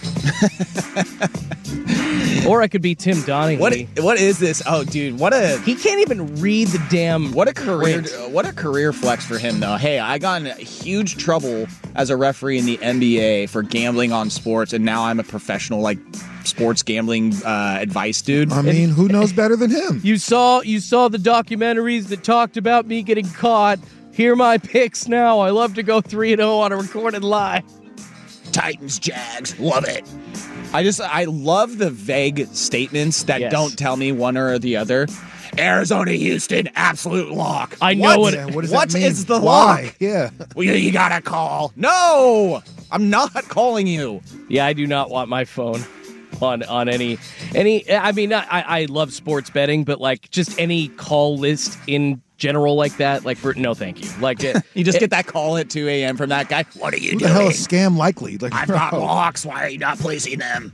Or I could be Tim Donahue. What is this? Oh, dude, he can't even read the damn. What a career flex for him, though. Hey, I got in huge trouble as a referee in the NBA for gambling on sports, and now I'm a professional sports gambling advice dude. I mean, who knows better than him? You saw the documentaries that talked about me getting caught. Here are my picks now. I love to go 3-0 on a recorded lie. Titans, Jags, love it. I love the vague statements that don't tell me one or the other. Arizona, Houston, absolute lock. I know what does that mean? is the Why? lock? Yeah. Well, you gotta call. No, I'm not calling you. Yeah, I do not want my phone on any. I mean, I love sports betting, but just any call list in general like that, no, thank you. You just get that call at 2 a.m. from that guy. What are you Who doing? the hell is Scam Likely? I've got locks. Why are you not placing them?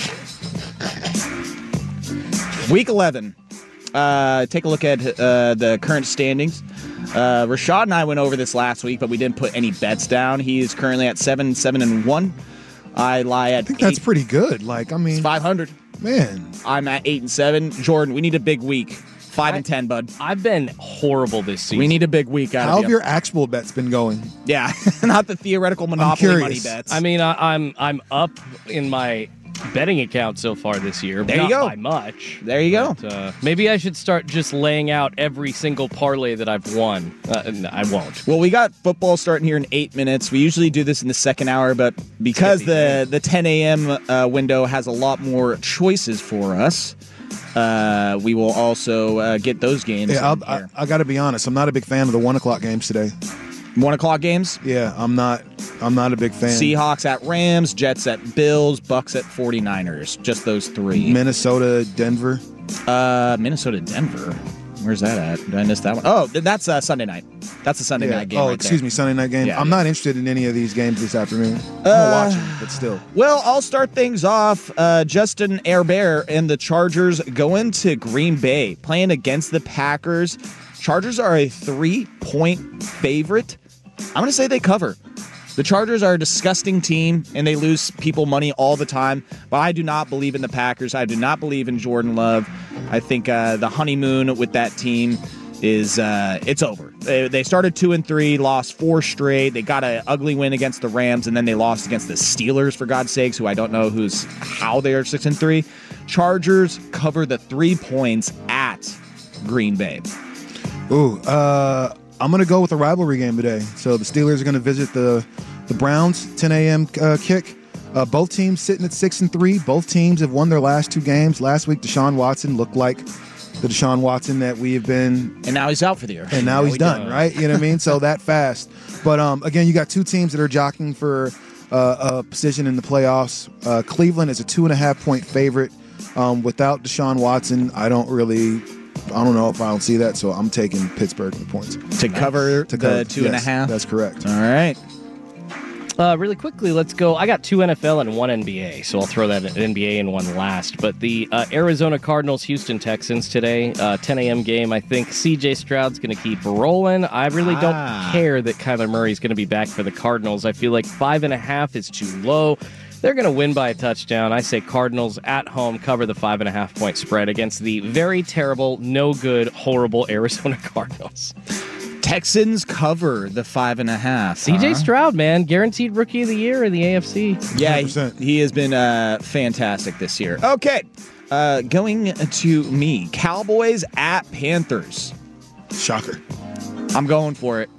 Week 11. Take a look at the current standings. Rashad and I went over this last week, but we didn't put any bets down. He is currently at 7-1. I lie at. I think that's pretty good. It's 500. Man, I'm at 8-7. Jordan, we need a big week. 5-10, bud. I've been horrible this season. We need a big week out of you. How have your actual bets been going? Yeah, not the theoretical Monopoly money bets. I mean, I'm up in my betting account so far this year. There not you go. By much. There you go. Maybe I should start just laying out every single parlay that I've won. I won't. Well, we got football starting here in 8 minutes. We usually do this in the second hour, but because the 10 a.m. Window has a lot more choices for us, we will also get those games. Yeah, I got to be honest. I'm not a big fan of the 1 o'clock games today. 1 o'clock games? Yeah, I'm not a big fan. Seahawks at Rams, Jets at Bills, Bucks at 49ers. Just those three. Minnesota, Denver. Minnesota, Denver. Where's that at? Did I miss that one? Oh, that's Sunday night. That's a Sunday night game. Oh, right excuse there. me, Sunday night game. Yeah, I'm not interested in any of these games this afternoon. I'm gonna watch them, but still. Well, I'll start things off. Justin Herbert and the Chargers going to Green Bay, playing against the Packers. Chargers are a 3-point favorite. I'm going to say they cover. The Chargers are a disgusting team, and they lose people money all the time. But I do not believe in the Packers. I do not believe in Jordan Love. I think the honeymoon with that team is it's over. They started 2-3, lost 4 straight. They got an ugly win against the Rams, and then they lost against the Steelers, for God's sakes, who I don't know how they are 6-3. Chargers cover the 3 points at Green Bay. Ooh, I'm going to go with a rivalry game today. So the Steelers are going to visit the Browns, 10 a.m. Kick. Both teams sitting at 6-3. Both teams have won their last 2 games. Last week, Deshaun Watson looked like the Deshaun Watson that we have been. And now he's out for the year. And now he's done, right? You know what I mean? So that fast. But again, you got 2 teams that are jockeying for a position in the playoffs. Cleveland is a 2.5-point favorite. Without Deshaun Watson, I don't know if I don't see that, so I'm taking Pittsburgh in the points. To cover the 2.5? Yes, that's correct. All right. Really quickly, let's go. I got 2 NFL and 1 NBA, so I'll throw that NBA and 1 last. But the Arizona Cardinals, Houston Texans today, 10 a.m. game. I think C.J. Stroud's going to keep rolling. I really don't care that Kyler Murray's going to be back for the Cardinals. I feel like 5.5 is too low. They're going to win by a touchdown. I say Cardinals at home cover the 5.5-point spread against the very terrible, no good, horrible Arizona Cardinals. Texans cover the 5.5. CJ Stroud, man, guaranteed rookie of the year in the AFC. Yeah, he has been fantastic this year. Okay, going to me. Cowboys at Panthers. Shocker. I'm going for it.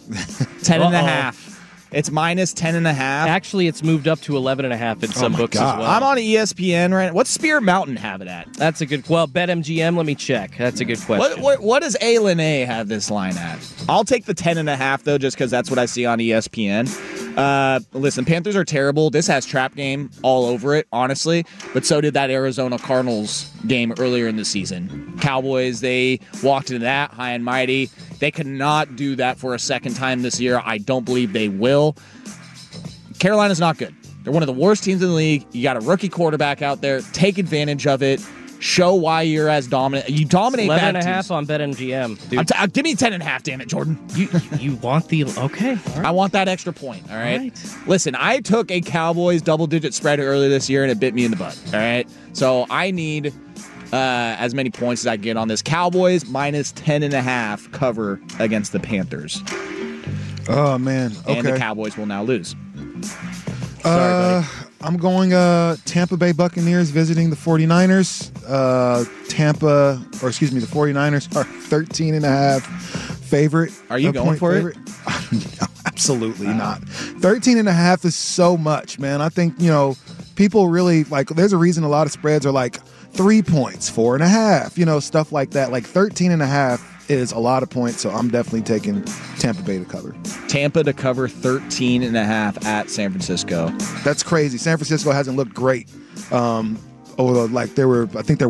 10.5. It's minus 10.5. Actually, it's moved up to 11.5 in some books as well. I'm on ESPN right now. What's Spear Mountain have it at? That's a good. Well, BetMGM. Let me check. That's a good question. What does A. have this line at? I'll take the 10.5 though, just because that's what I see on ESPN. Listen, Panthers are terrible. This has trap game all over it, honestly. But so did that Arizona Cardinals game earlier in the season. Cowboys, they walked into that high and mighty. They could not do that for a second time this year. I don't believe they will. Carolina's not good. They're one of the worst teams in the league. You got a rookie quarterback out there. Take advantage of it. Show why you're as dominant. You dominate bad teams. 11.5 on BetMGM. Dude. Give me 10.5, damn it, Jordan. You want the... Okay. All right. I want that extra point, all right? Listen, I took a Cowboys double-digit spread earlier this year, and it bit me in the butt, all right? So I need as many points as I can get on this. Cowboys minus 10.5 cover against the Panthers. Oh, man. Okay. And the Cowboys will now lose. Sorry, buddy. I'm going Tampa Bay Buccaneers visiting the 49ers. The 49ers are 13.5 favorite. Are you going for it? No, absolutely not. 13.5 is so much, man. I think, people really, there's a reason a lot of spreads are 3 points, 4.5, stuff like that. 13.5 is a lot of points, so I'm definitely taking Tampa Bay to cover. Tampa to cover 13.5 at San Francisco. That's crazy. San Francisco hasn't looked great. I think they're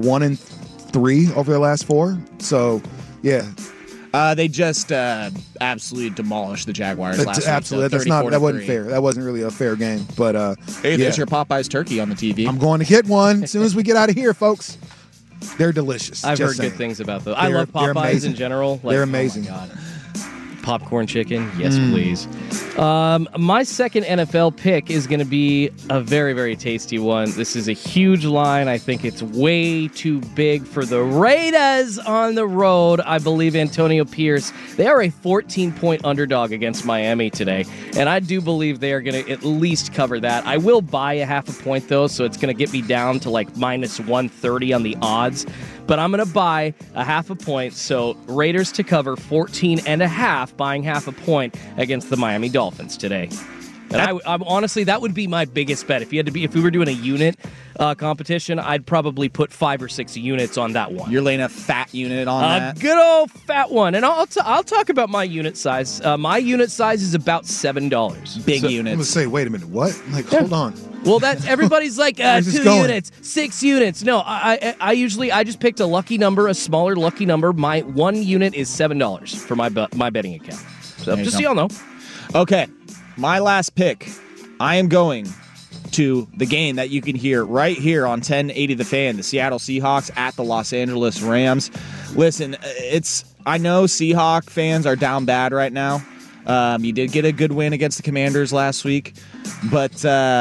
1-3 over their last 4. So, yeah. They just absolutely demolished the Jaguars last week. Absolutely. So that wasn't fair. That wasn't really a fair game. But hey, there's your Popeyes turkey on the TV. I'm going to get one as soon as we get out of here, folks. They're delicious. I've heard good things about those. I love Popeyes in general. They're amazing. Oh my God. Popcorn chicken, yes, please. My second NFL pick is going to be a very, very tasty one. This is a huge line. I think it's way too big for the Raiders on the road. I believe Antonio Pierce. They are a 14-point underdog against Miami today, and I do believe they are going to at least cover that. I will buy a half a point, though, so it's going to get me down to minus 130 on the odds. But I'm going to buy a half a point, so Raiders to cover 14.5, buying half a point against the Miami Dolphins today. And I honestly, that would be my biggest bet. If we were doing a unit competition, I'd probably put 5 or 6 units on that one. You're laying a fat unit on that? A good old fat one. And I'll talk about my unit size. My unit size is about $7. Big units. I'm going to say, wait a minute, what? Hold on. Well, that's everybody's 2 units, 6 units. No, I usually just picked a lucky number, a smaller lucky number. My 1 unit is $7 for my betting account. So just so y'all know. Okay, my last pick. I am going to the game that you can hear right here on 1080 The Fan, the Seattle Seahawks at the Los Angeles Rams. Listen, I know Seahawk fans are down bad right now. You did get a good win against the Commanders last week, but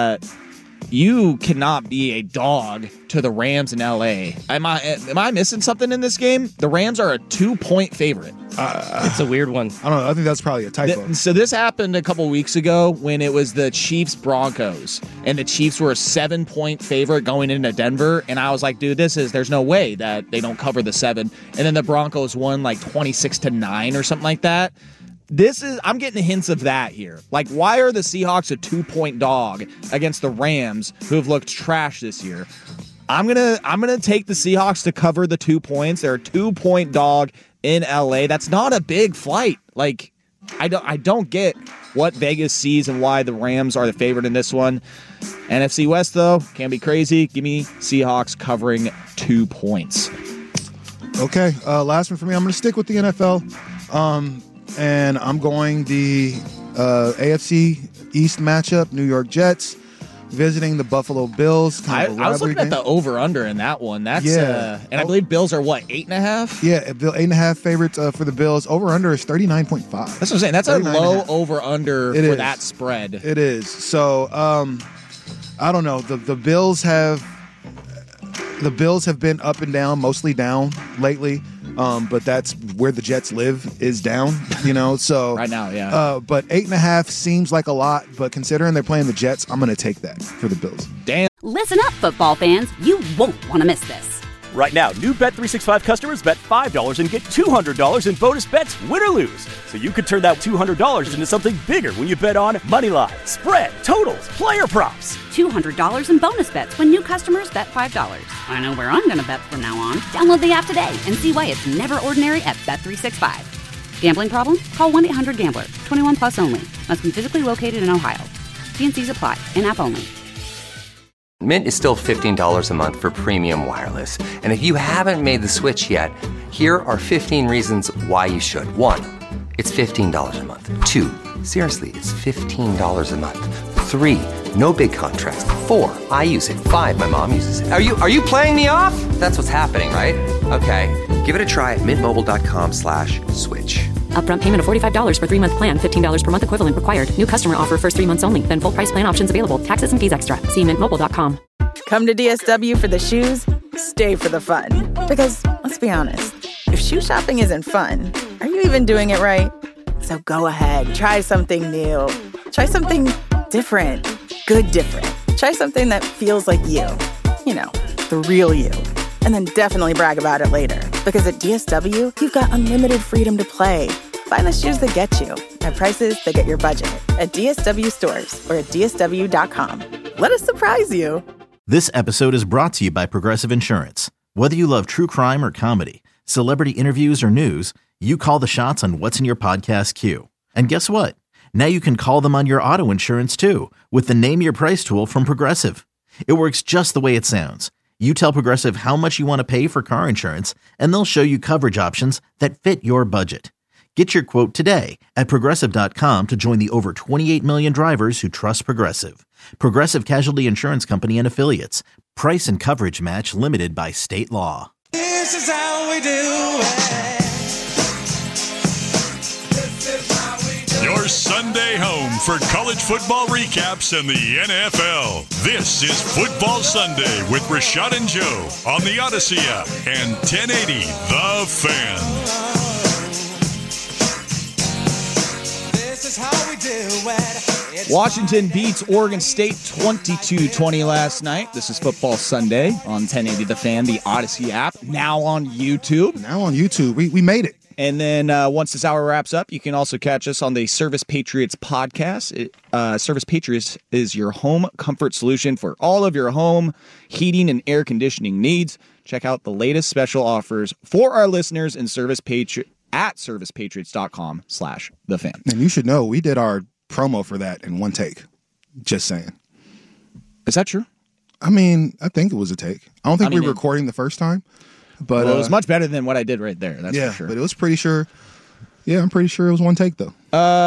you cannot be a dog to the Rams in LA. Am I missing something in this game? The Rams are a 2-point favorite. It's a weird one. I don't know. I think that's probably a typo. So this happened a couple weeks ago when it was the Chiefs-Broncos, and the Chiefs were a 7-point favorite going into Denver, and I was like, dude, there's no way that they don't cover the 7. And then the Broncos won 26-9 or something like that. I'm getting hints of that here. Why are the Seahawks a 2-point dog against the Rams, who have looked trash this year? I'm gonna take the Seahawks to cover the 2 points. They're a 2-point dog in LA. That's not a big flight. I don't get what Vegas sees and why the Rams are the favorite in this one. NFC West, though, can be crazy. Give me Seahawks covering 2 points. Okay, last one for me. I'm going to stick with the NFL. And I'm going the AFC East matchup, New York Jets visiting the Buffalo Bills. I was looking at the over-under in that one. And I believe Bills are, 8.5? Yeah, 8.5 favorites for the Bills. Over-under is 39.5. That's what I'm saying. That's a low over-under for that spread. It is. So, I don't know. The Bills have been up and down, mostly down lately. But that's where the Jets live, is down, so right now, yeah. But 8.5 seems like a lot, but considering they're playing the Jets, I'm going to take that for the Bills. Damn. Listen up, football fans. You won't want to miss this. Right now, new Bet365 customers bet $5 and get $200 in bonus bets, win or lose. So you could turn that $200 into something bigger when you bet on moneyline, spread, totals, player props. $200 in bonus bets when new customers bet $5. I know where I'm going to bet from now on. Download the app today and see why it's never ordinary at Bet365. Gambling problem? Call 1-800-GAMBLER. 21 plus only. Must be physically located in Ohio. T&Cs apply. In-app only. Mint is still $15 a month for premium wireless. And if you haven't made the switch yet, here are 15 reasons why you should. 1, it's $15 a month. 2, seriously, it's $15 a month. 3, no big contrast. 4, I use it. 5, my mom uses it. Are you playing me off? That's what's happening, right? Okay, give it a try at mintmobile.com/switch. Upfront payment of $45 for 3-month plan, $15 per month equivalent required. New customer offer first 3 months only. Then full price plan options available. Taxes and fees extra. See mintmobile.com. Come to DSW for the shoes, stay for the fun. Because, let's be honest, if shoe shopping isn't fun, are you even doing it right? So go ahead, try something new. Try something different. Good different. Try something that feels like you. You know, the real you. And then definitely brag about it later. Because at DSW, you've got unlimited freedom to play. Find the shoes that get you at prices that get your budget at DSW stores or at DSW.com. Let us surprise you. This episode is brought to you by Progressive Insurance. Whether you love true crime or comedy, celebrity interviews or news, you call the shots on what's in your podcast queue. And guess what? Now you can call them on your auto insurance too with the Name Your Price tool from Progressive. It works just the way it sounds. You tell Progressive how much you want to pay for car insurance, and they'll show you coverage options that fit your budget. Get your quote today at Progressive.com to join the over 28 million drivers who trust Progressive. Progressive Casualty Insurance Company and Affiliates. Price and coverage match limited by state law. This is how we do it. Your Sunday home for college football recaps and the NFL. This is Football Sunday with Rashad and Joe on the Odyssey app and 1080 The Fan. This is how we do it. Washington beats Oregon State 22-20 last night. This is Football Sunday on 1080 The Fan, the Odyssey app, now on YouTube. Now on YouTube. We made it. And then once this hour wraps up, you can also catch us on the Service Patriots podcast. Service Patriots is your home comfort solution for all of your home heating and air conditioning needs. Check out the latest special offers for our listeners in Service Patriot at servicepatriots.com/thefan. And you should know we did our promo for that in one take. Just saying. Is that true? I mean, I think it was a take. I don't think we were recording the first time. But it was much better than what I did right there. That's for sure. But it was pretty sure. Yeah, I'm pretty sure it was one take though.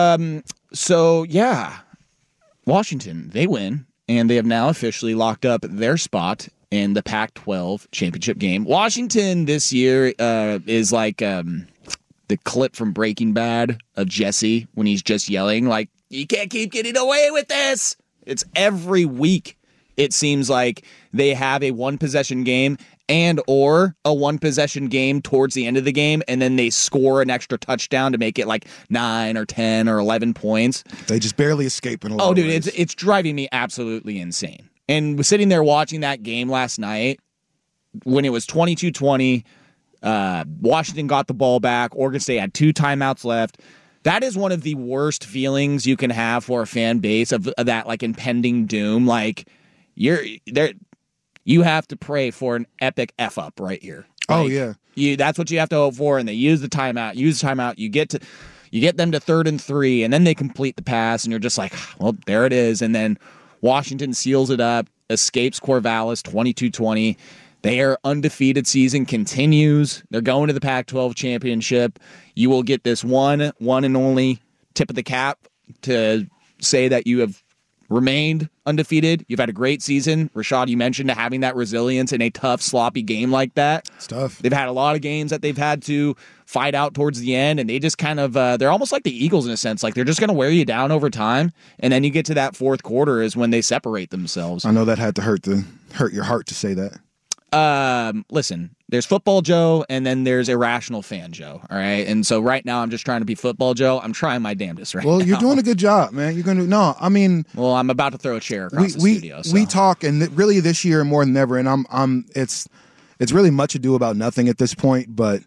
So yeah, Washington, they win, and they have now officially locked up their spot in the Pac-12 championship game. Washington this year is like the clip from Breaking Bad of Jesse when he's just yelling like, "You can't keep getting away with this." It's every week. It seems like they have a one-possession game and or a one-possession game towards the end of the game, and then they score an extra touchdown to make it like 9 or 10 or 11 points. They just barely escape in a lot of ways. Dude, it's driving me absolutely insane. And sitting there watching that game last night, when it was 22-20, Washington got the ball back. Oregon State had 2 timeouts left. That is one of the worst feelings you can have for a fan base of that like impending doom. Like, you're there. You have to pray for an epic F up right here. Like, oh yeah, that's what you have to hope for. And they use the timeout. You get them to 3rd and 3, and then they complete the pass, and you're just like, well, there it is. And then Washington seals it up, escapes Corvallis 22-20. Their undefeated season continues. They're going to the Pac-12 championship. You will get this one and only tip of the cap to say that you have remained undefeated. You've had a great season. Rashad, you mentioned having that resilience in a tough, sloppy game like that. It's tough. They've had a lot of games that they've had to fight out towards the end, and they just kind of, they're almost like the Eagles in a sense. Like, they're just going to wear you down over time, and then you get to that fourth quarter is when they separate themselves. I know that had to hurt your heart to say that. Listen, there's Football Joe, and then there's Irrational Fan Joe, all right? And so right now I'm just trying to be Football Joe. I'm trying my damnedest right now. Well, you're doing a good job, man. You're going to, no, I mean. Well, I'm about to throw a chair across the studio. So. We talk, and really this year more than ever, and it's really much ado about nothing at this point, but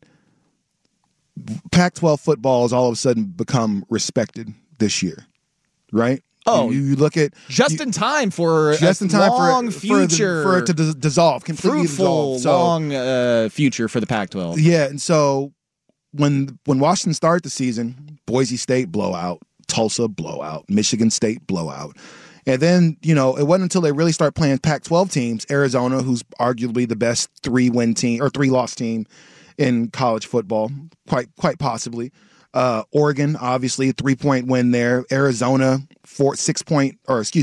Pac-12 football has all of a sudden become respected this year, right? Oh, you look at in time for long future for it to dissolve, completely fruitful, dissolve. So, long future for the Pac-12. Yeah, and so when Washington started the season, Boise State blowout, Tulsa blowout, Michigan State blowout, And then, it wasn't until they really start playing Pac-12 teams, Arizona, who's arguably the best 3-loss team in college football, quite possibly. Oregon, obviously, 3-point win there. Arizona, 8-point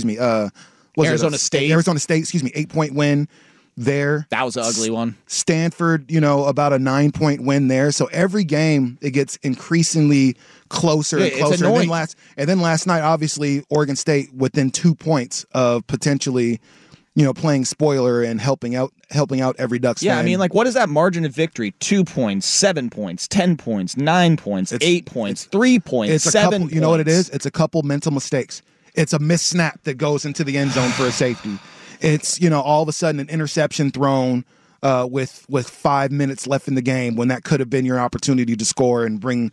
win there. That was an ugly one. Stanford, about a 9-point win there. So every game, it gets increasingly closer and closer. It's annoying. And then last night, obviously, Oregon State within 2 points of potentially, playing spoiler and helping out every Ducks fan. Yeah, I mean, what is that margin of victory? 2 points, 7 points, 10 points, 9 points, 8 points, 3 points, 7 points. You know what it is? It's a couple mental mistakes. It's a missed snap that goes into the end zone for a safety. It's, all of a sudden an interception thrown with 5 minutes left in the game when that could have been your opportunity to score and bring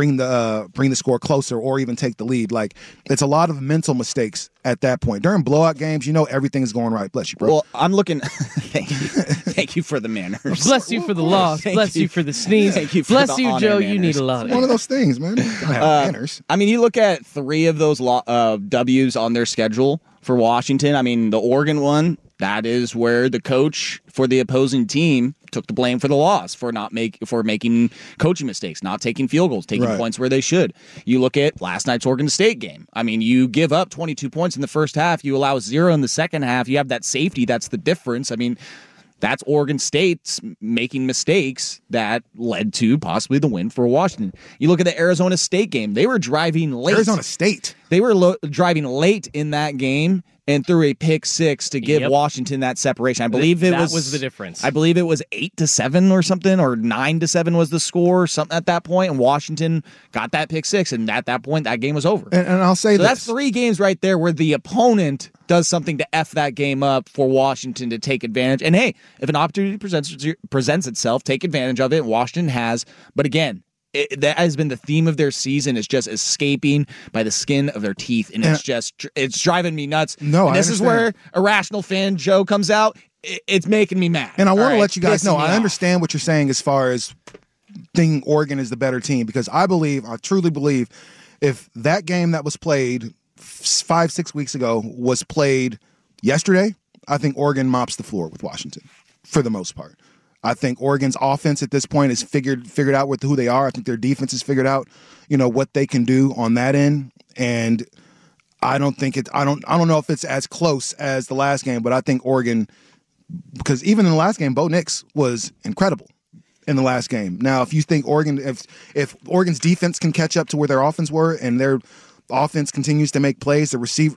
the score closer or even take the lead. It's a lot of mental mistakes at that point. During blowout games, everything is going right. Bless you, bro. Well, I'm looking. Thank you. Thank you for the manners. Bless you for the loss. Bless you for the sneeze. Thank you for Bless the you, honor Joe. manners. You need a lot of one of those things, man. Don't have manners. I mean, you look at 3 of those W's on their schedule for Washington. I mean, the Oregon one, that is where the coach for the opposing team took the blame for the loss for making coaching mistakes, not taking field goals, taking points where they should. You look at last night's Oregon State game. I mean, you give up 22 points in the first half, you allow 0 in the second half. You have that safety. That's the difference. I mean, that's Oregon State's making mistakes that led to possibly the win for Washington. You look at the Arizona State game. They were driving late. Arizona State. They were driving late in that game and threw a pick 6 to give Washington that separation. I believe that was the difference. I believe it was 8-7 or something, or 9-7 was the score, something at that point, and Washington got that pick 6, and at that point, that game was over. And I'll say so that's 3 games right there where the opponent does something to F that game up for Washington to take advantage. And hey, if an opportunity presents itself, take advantage of it. Washington has. But again, that has been the theme of their season, is just escaping by the skin of their teeth. And it's driving me nuts. No, and this is where irrational fan Joe comes out. It's making me mad. And I want to let you guys know, I understand what you're saying as far as thinking Oregon is the better team, because I truly believe, if that game that was played 5-6 weeks ago was played yesterday, I think Oregon mops the floor with Washington for the most part. I think Oregon's offense at this point is figured out with who they are. I think their defense has figured out, what they can do on that end. And I don't know if it's as close as the last game, but I think Oregon, because even in the last game, Bo Nix was incredible in the last game. Now, if you think if Oregon's defense can catch up to where their offense were and their offense continues to make plays,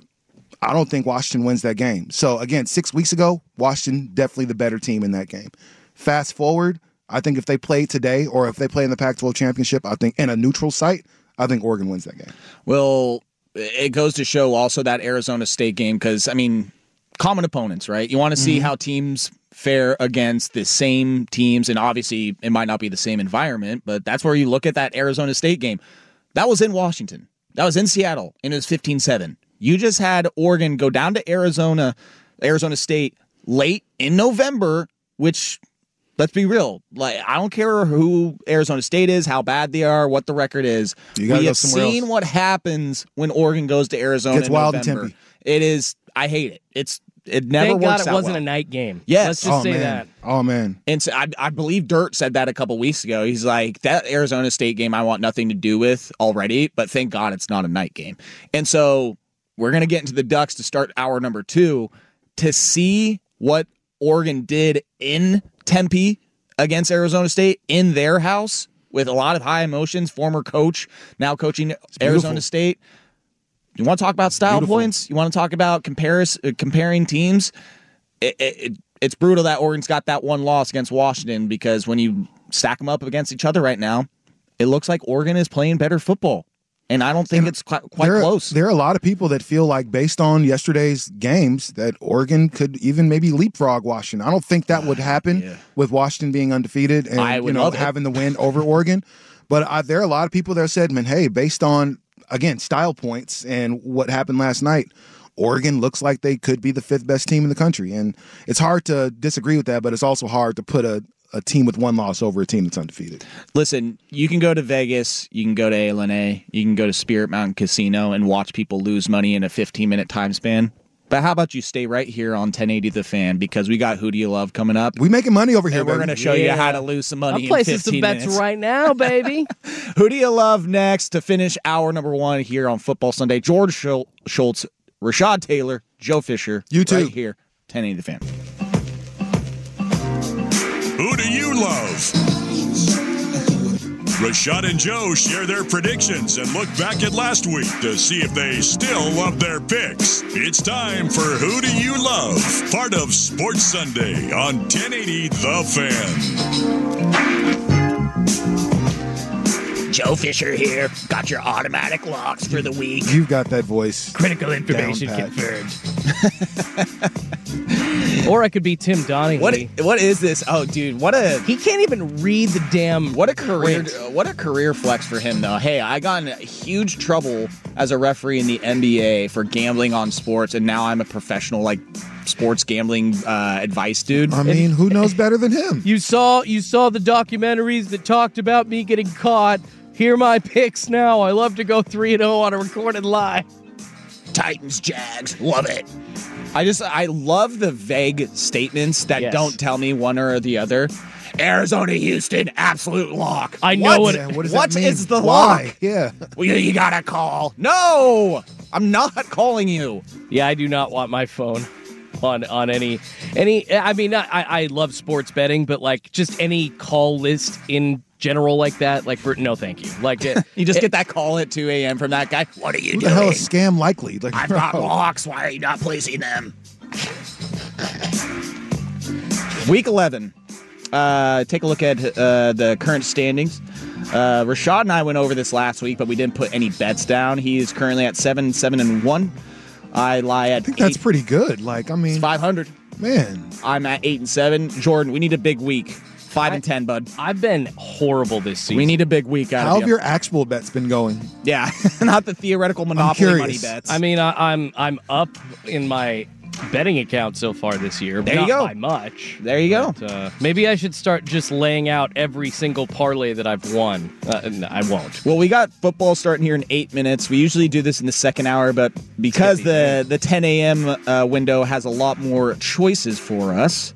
I don't think Washington wins that game. So again, 6 weeks ago, Washington definitely the better team in that game. Fast forward, I think if they play today or if they play in the Pac-12 championship, I think in a neutral site, I think Oregon wins that game. Well, it goes to show also that Arizona State game, because, I mean, common opponents, right? You want to see how teams fare against the same teams, and obviously it might not be the same environment, but that's where you look at that Arizona State game. That was in Washington. That was in Seattle, and it was 15-7. You just had Oregon go down to Arizona State late in November, which, let's be real, I don't care who Arizona State is, how bad they are, what the record is. We have seen what happens when Oregon goes to Arizona in November. It's wild and Tempe. It is. I hate it. It never Thank works God out wasn't well. a night game. Yes. Let's just say that. Oh, man. And so I believe Dirt said that a couple weeks ago. He's like, that Arizona State game I want nothing to do with already, but thank God it's not a night game. And so we're going to get into the Ducks to start hour number 2 to see what Oregon did in Tempe against Arizona State in their house with a lot of high emotions. Former coach, now coaching Arizona State. You want to talk about style points? You want to talk about comparing teams? It's brutal that Oregon's got that one loss against Washington, because when you stack them up against each other right now, it looks like Oregon is playing better football. And I don't think it's quite close. There are a lot of people that feel like, based on yesterday's games, that Oregon could even maybe leapfrog Washington. I don't think that would happen with Washington being undefeated and having the win over Oregon. But there are a lot of people that said, man, hey, based on, again, style points and what happened last night, Oregon looks like they could be the 5th best team in the country. And it's hard to disagree with that, but it's also hard to put a a team with one loss over a team that's undefeated. Listen, you can go to Vegas, you can go to A&A, you can go to Spirit Mountain Casino and watch people lose money in a 15-minute time span. But how about you stay right here on 1080 The Fan, because we got Who Do You Love coming up. We making money over here, and we're going to show you how to lose some money in 15 minutes. I'm placing some bets right now, baby. Who Do You Love next to finish hour number 1 here on Football Sunday. George Schultz, Rashad Taylor, Joe Fisher. You too. Right here, 1080 The Fan. Who do you love? Rashad and Joe share their predictions and look back at last week to see if they still love their picks. It's time for Who Do You Love? Part of Sports Sunday on 1080 The Fan. Joe Fisher here. Got your automatic locks for the week. You've got that voice. Critical information confirmed. Or I could be Tim Donahue. What is this? Oh, dude, he can't even read the damn. What a career flex for him, though. Hey, I got in huge trouble as a referee in the NBA for gambling on sports, and now I'm a professional sports gambling advice dude. I mean, who knows better than him? You saw the documentaries that talked about me getting caught. Here are my picks now. I love to go 3-0 on a recorded lie. Titans, Jags, love it. I love the vague statements that don't tell me one or the other. Arizona, Houston, absolute lock. I know what does that mean? Is the Why? lock? Yeah. Well, you gotta call. No, I'm not calling you. Yeah, I do not want my phone on any. I mean, I love sports betting, but just any call list in general like that, no, thank you. You just get that call at 2 a.m. from that guy. What are you doing? Who the hell is Scam Likely? I've got locks. Why are you not placing them? Week 11. Take a look at the current standings. Rashad and I went over this last week, but we didn't put any bets down. He is currently at 7-1. I lie at. I think that's pretty good. It's 500. Man, I'm at 8-7. Jordan, we need a big week. 5-10, bud. I've been horrible this season. We need a big week out of you. How have your actual bets been going? Yeah, not the theoretical Monopoly money bets. I mean, I'm up in my betting account so far this year. There not you go. By much. There you go. Maybe I should start just laying out every single parlay that I've won. I won't. Well, we got football starting here in 8 minutes. We usually do this in the second hour, but because the 10 a.m. Window has a lot more choices for us,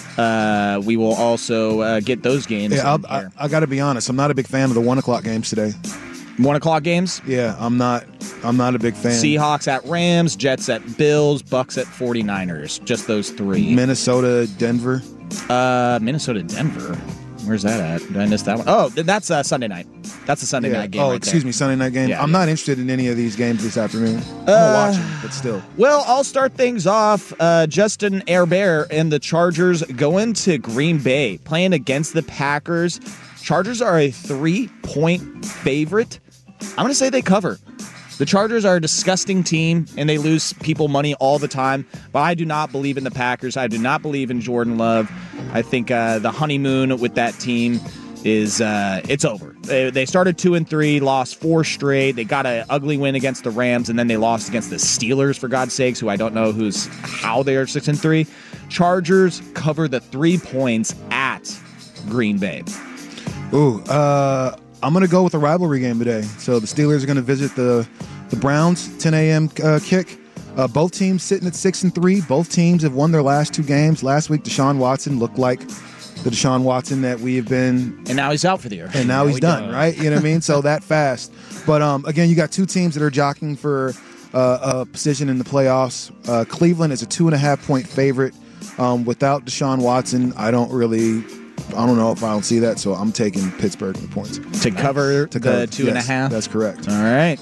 we will also get those games. Yeah, I got to be honest. I'm not a big fan of the 1 o'clock games today. 1 o'clock games? Yeah, I'm not a big fan. Seahawks at Rams, Jets at Bills, Bucks at 49ers. Just those three. Minnesota, Denver. Minnesota, Denver. Where's that at? Did I miss that one? Oh, that's Sunday night. That's a Sunday night game. Oh, right excuse there. me, Sunday night game. Yeah, I'm not interested in any of these games this afternoon. I'm gonna watch them, but still. Well, I'll start things off. Justin Herbert and the Chargers going to Green Bay, playing against the Packers. Chargers are a 3-point favorite. I'm going to say they cover. The Chargers are a disgusting team, and they lose people money all the time. But I do not believe in the Packers. I do not believe in Jordan Love. I think the honeymoon with that team is it's over. They started 2-3, lost 4 straight. They got an ugly win against the Rams, and then they lost against the Steelers, for God's sakes, who I don't know how they are 6-3. Chargers cover the 3 points at Green Bay. Ooh, I'm going to go with a rivalry game today. So the Steelers are going to visit the Browns, 10 a.m. Kick. Both teams sitting at 6-3. Both teams have won their last 2 games. Last week, Deshaun Watson looked like the Deshaun Watson that we have been. And now he's out for the year. And now he's done, right? You know what I mean? So that fast. But again, you got 2 teams that are jockeying for a position in the playoffs. Cleveland is a 2.5-point favorite. Without Deshaun Watson, I don't know if I don't see that, so I'm taking Pittsburgh in points. To cover the 2.5? Yes, that's correct. All right.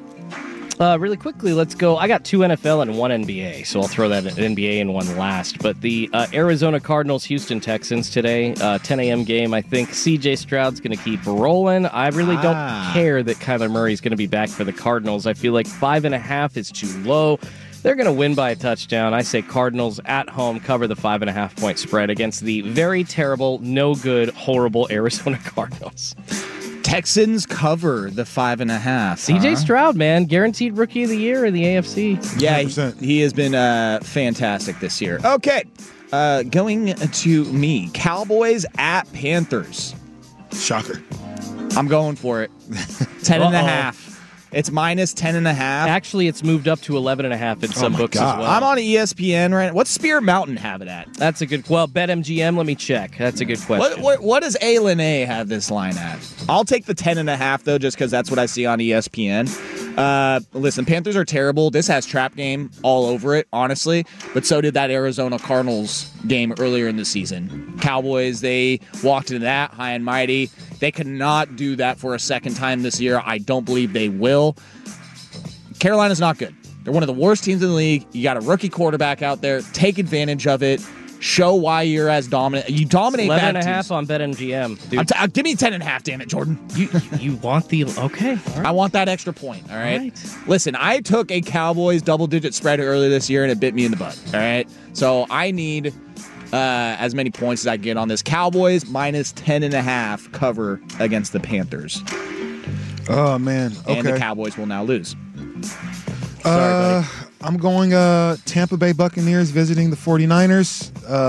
Really quickly, let's go. I got 2 NFL and 1 NBA, so I'll throw that NBA and 1 last. But the Arizona Cardinals, Houston Texans today, 10 a.m. game. I think C.J. Stroud's going to keep rolling. I really don't care that Kyler Murray's going to be back for the Cardinals. I feel like 5.5 is too low. They're going to win by a touchdown. I say Cardinals at home cover the 5.5-point spread against the very terrible, no good, horrible Arizona Cardinals. Texans cover the 5.5. C.J. Stroud, man, guaranteed rookie of the year in the AFC. Yeah, he has been fantastic this year. Okay, going to me. Cowboys at Panthers. Shocker. I'm going for it. 10.5. It's minus 10.5. Actually, it's moved up to 11.5 in some books as well. I'm on ESPN right now. What's Spear Mountain have it at? That's a good. Well, BetMGM. Let me check. That's a good question. What does A have this line at? I'll take the 10.5 though, just because that's what I see on ESPN. Listen, Panthers are terrible. This has trap game all over it, honestly. But so did that Arizona Cardinals game earlier in the season. Cowboys, they walked into that high and mighty. They could not do that for a second time this year. I don't believe they will. Carolina's not good. They're one of the worst teams in the league. You got a rookie quarterback out there. Take advantage of it. Show why you're as dominant. You dominate bad teams. 11.5 on BetMGM. Dude. Give me 10.5, damn it, Jordan. You want the... Okay. All right. I want that extra point, all right? Listen, I took a Cowboys double-digit spread earlier this year, and it bit me in the butt, all right? So I need as many points as I get on this. Cowboys minus 10.5 cover against the Panthers. Oh, man. Okay. And the Cowboys will now lose. Sorry, buddy. I'm going Tampa Bay Buccaneers visiting the 49ers.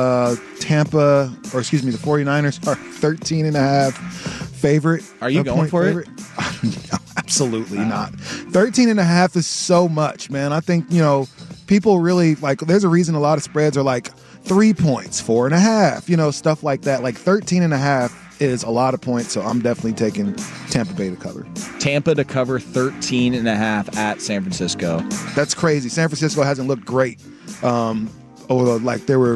The 49ers are 13.5 favorite. Are you going for it? No, absolutely not. 13.5 is so much, man. I think, people really, there's a reason a lot of spreads are 3 points, 4.5, stuff like that. 13.5 is a lot of points, so I'm definitely taking Tampa Bay to cover. Tampa to cover 13.5 at San Francisco. That's crazy. San Francisco hasn't looked great. I think they're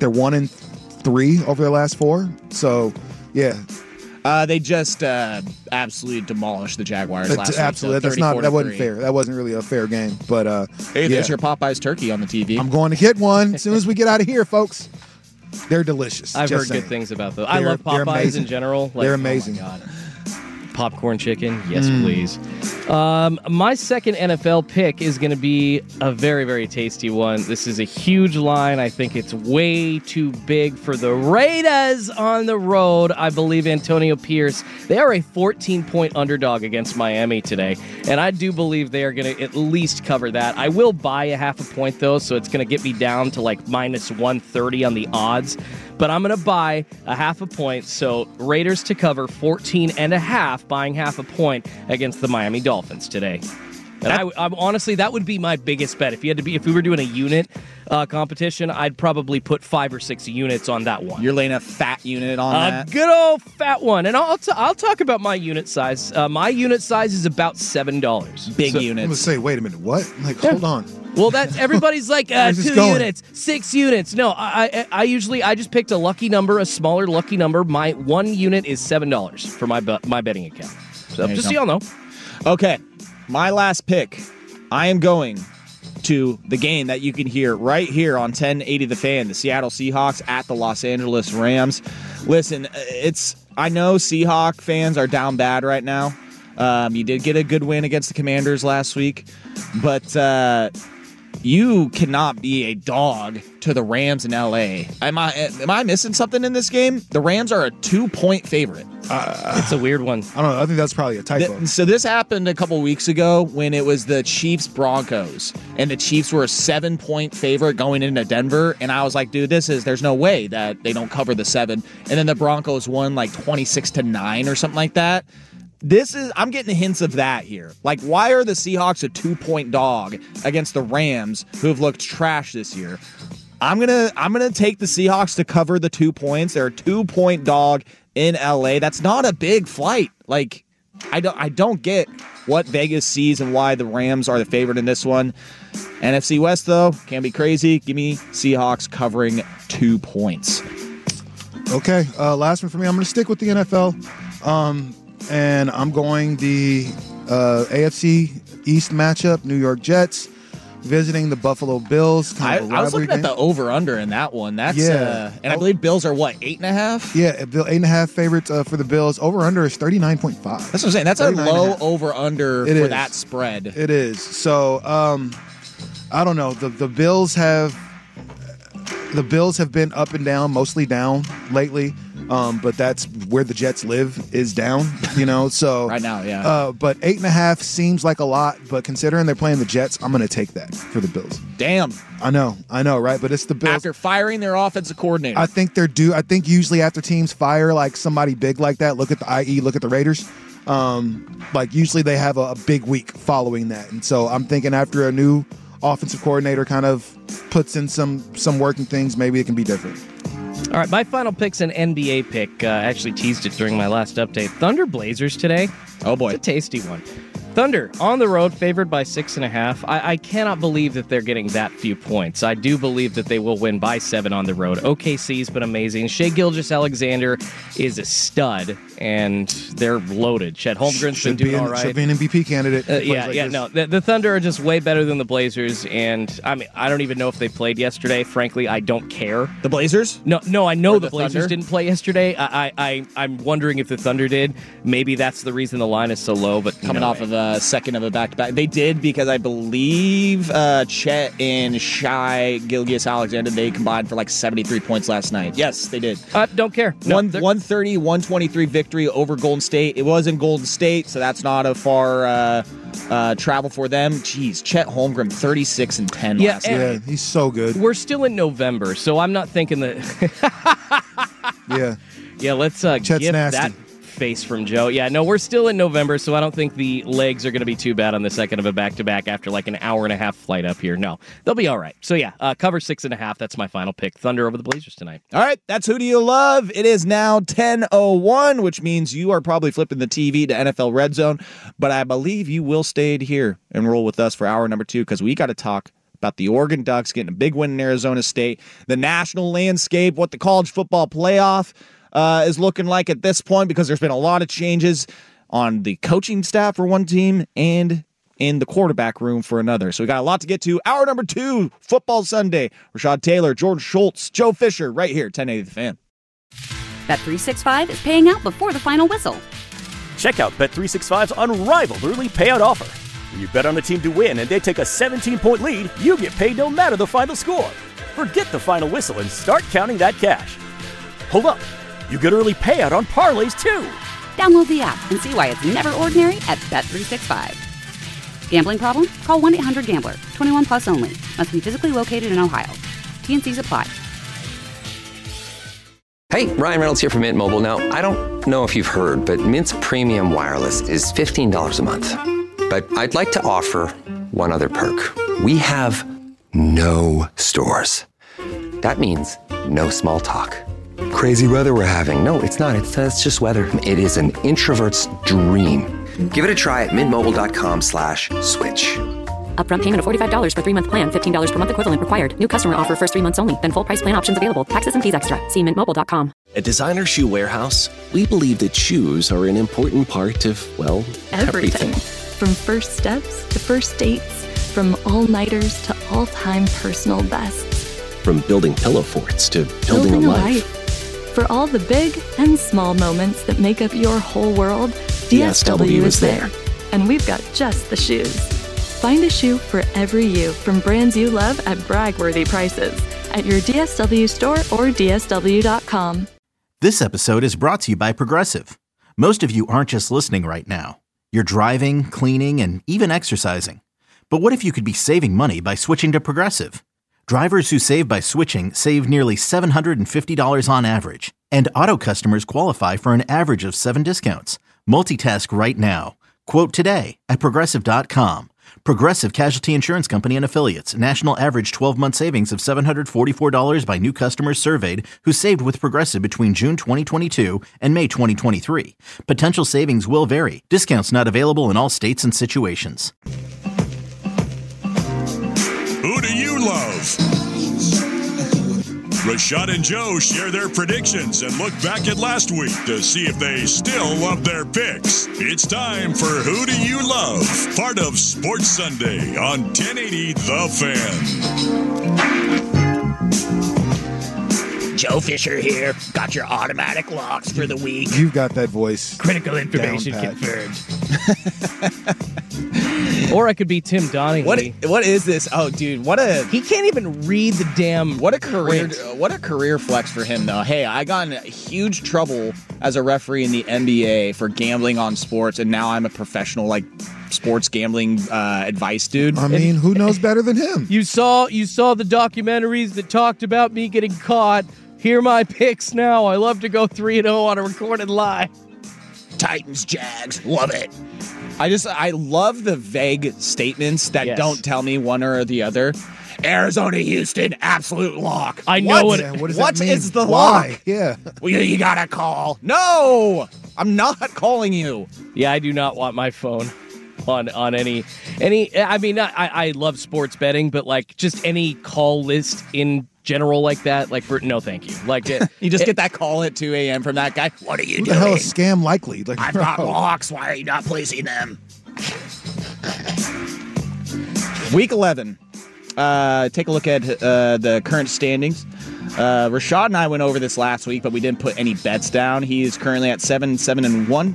1-3 over their last 4. So, yeah. They just absolutely demolished the Jaguars last week. Absolutely. So that wasn't fair. That wasn't really a fair game. But hey, there's your Popeyes turkey on the TV. I'm going to get one as soon as we get out of here, folks. They're delicious. I've heard good things about those. I love Popeyes in general. They're amazing. Oh my God. Popcorn chicken, yes please. My second NFL pick is going to be a very, very tasty one. This is a huge line. I think it's way too big for the Raiders on the road. I believe Antonio Pierce. They are a 14-point underdog against Miami today, and I do believe they are going to at least cover that. I will buy a half a point, though, so it's going to get me down to minus 130 on the odds. But I'm going to buy a half a point, so Raiders to cover 14.5, buying half a point against the Miami Dolphins today. And I honestly, that would be my biggest bet. If we were doing a unit competition, I'd probably put 5 or 6 units on that one. You're laying a fat unit on that? A good old fat one. And I'll talk about my unit size. My unit size is about $7. Big units. I'm going to say, wait a minute, what? Hold on. Well, that's everybody's 2 units, 6 units. No, I usually just picked a lucky number, a smaller lucky number. My 1 unit is $7 for my betting account. So just so y'all know. Okay, my last pick. I am going to the game that you can hear right here on 1080 The Fan, the Seattle Seahawks at the Los Angeles Rams. Listen, I know Seahawk fans are down bad right now. You did get a good win against the Commanders last week, but you cannot be a dog to the Rams in LA. Am I missing something in this game? The Rams are a 2-point favorite. It's a weird one. I don't know. I think that's probably a typo. So this happened a couple weeks ago when it was the Chiefs-Broncos, and the Chiefs were a 7-point favorite going into Denver, and I was like, dude, there's no way that they don't cover the 7. And then the Broncos won 26-9 or something like that. I'm getting hints of that here. Why are the Seahawks a 2-point dog against the Rams, who have looked trash this year? I'm gonna take the Seahawks to cover the 2 points. They're a 2-point dog in LA. That's not a big flight. I don't get what Vegas sees and why the Rams are the favorite in this one. NFC West though can be crazy. Give me Seahawks covering 2 points. Okay, last one for me. I'm gonna stick with the NFL. And I'm going the AFC East matchup, New York Jets visiting the Buffalo Bills. I was looking at the over-under in that one. That's and I believe Bills are, 8.5? Yeah, 8.5 favorites for the Bills. Over-under is 39.5. That's what I'm saying. That's a low over-under for that spread. It is. So, I don't know. The Bills have been up and down, mostly down lately. but that's where the Jets live is down, so right now, yeah. But 8.5 seems like a lot, but considering they're playing the Jets, I'm going to take that for the Bills. Damn. I know, right? But it's the Bills. After firing their offensive coordinator. I think they're due. I think usually after teams fire like somebody big like that, look at the Raiders. Like usually they have a big week following that. And so I'm thinking after a new offensive coordinator kind of puts in some working things, maybe it can be different. All right, my final pick's an NBA pick. I actually teased it during my last update. Thunder Blazers today. Oh, boy. It's a tasty one. Thunder, on the road, favored by 6.5. I cannot believe that they're getting that few points. I do believe that they will win by 7 on the road. OKC's been amazing. Shai Gilgeous-Alexander is a stud, and they're loaded. Chet Holmgren's been doing all right. Should be an MVP candidate. The Thunder are just way better than the Blazers, and I mean, I don't even know if they played yesterday. Frankly, I don't care. The Blazers? No, I know the Blazers Thunder didn't play yesterday. I'm wondering if the Thunder did. Maybe that's the reason the line is so low, but coming off of a second of a back-to-back. They did because I believe Chet and Shai Gilgeous-Alexander, they combined for like 73 points last night. Yes, they did. Don't care. No, 130-123 victory over Golden State. It was in Golden State, so that's not a far travel for them. Jeez, Chet Holmgren, 36 and 10 last night. Yeah, he's so good. We're still in November, so I'm not thinking that. Yeah, let's Chet's give nasty. that face from Joe. Yeah, no, we're still in November, so I don't think the legs are going to be too bad on the second of a back-to-back after like an hour and a half flight up here. No, they'll be all right. So yeah, cover 6.5. That's my final pick. Thunder over the Blazers tonight. All right, that's Who Do You Love? It is now 10:01, which means you are probably flipping the TV to NFL Red Zone, but I believe you will stay here and roll with us for hour number 2 because we got to talk about the Oregon Ducks getting a big win in Arizona State, the national landscape, what the college football playoff is looking like at this point, because there's been a lot of changes on the coaching staff for one team and in the quarterback room for another. So we got a lot to get to. Hour number 2, Football Sunday. Rashad Taylor, Jordan Schultz, Joe Fisher, right here, 1080 The Fan. Bet365 is paying out before the final whistle. Check out Bet365's unrivaled early payout offer. When you bet on a team to win and they take a 17-point lead, you get paid no matter the final score. Forget the final whistle and start counting that cash. Hold up. You get early payout on parlays, too. Download the app and see why it's never ordinary at Bet365. Gambling problem? Call 1-800-GAMBLER. 21 plus only. Must be physically located in Ohio. T&Cs apply. Hey, Ryan Reynolds here from Mint Mobile. Now, I don't know if you've heard, but Mint's premium wireless is $15 a month. But I'd like to offer one other perk. We have no stores. That means no small talk. Crazy weather we're having. No, it's not. It's just weather. It is an introvert's dream. Give it a try at mintmobile.com/switch. Upfront payment of $45 for 3-month plan. $15 per month equivalent required. New customer offer first 3 months only. Then full price plan options available. Taxes and fees extra. See mintmobile.com. At Designer Shoe Warehouse, we believe that shoes are an important part of, well, everything. From first steps to first dates. From all-nighters to all-time personal bests. From building pillow forts to building a life. For all the big and small moments that make up your whole world, DSW is there. And we've got just the shoes. Find a shoe for every you from brands you love at brag-worthy prices at your DSW store or DSW.com. This episode is brought to you by Progressive. Most of you aren't just listening right now. You're driving, cleaning, and even exercising. But what if you could be saving money by switching to Progressive? Drivers who save by switching save nearly $750 on average, and auto customers qualify for an average of 7 discounts. Multitask right now. Quote today at Progressive.com. Progressive Casualty Insurance Company and Affiliates. National average 12-month savings of $744 by new customers surveyed who saved with Progressive between June 2022 and May 2023. Potential savings will vary. Discounts not available in all states and situations. Who do you love? Rashad and Joe share their predictions and look back at last week to see if they still love their picks. It's time for Who Do You Love? Part of Sports Sunday on 1080 The Fan. Joe Fisher here. Got your automatic locks for the week. You've got that voice. Critical information down pat. confirmed. Or I could be Tim Donahue. What is this? Oh, dude, he can't even read the damn. What a career flex for him, though. Hey, I got in huge trouble as a referee in the NBA for gambling on sports, and now I'm a professional sports gambling advice dude. I mean, who knows better than him? You saw the documentaries that talked about me getting caught. Here are my picks now. I love to go 3-0 on a recorded lie. Titans, Jags, love it. I love the vague statements that don't tell me one or the other. Arizona, Houston, absolute lock. I know what does that mean? is the Why? lock? Yeah. Well, you gotta call. No, I'm not calling you. Yeah, I do not want my phone on any. I mean, I love sports betting, but just any call list in general like that, no, thank you. You just get that call at 2 a.m. from that guy. What are you doing? The hell is scam likely? I've got locks. Why are you not placing them? Week 11. Take a look at the current standings. Rashad and I went over this last week, but we didn't put any bets down. He is currently at 7-1.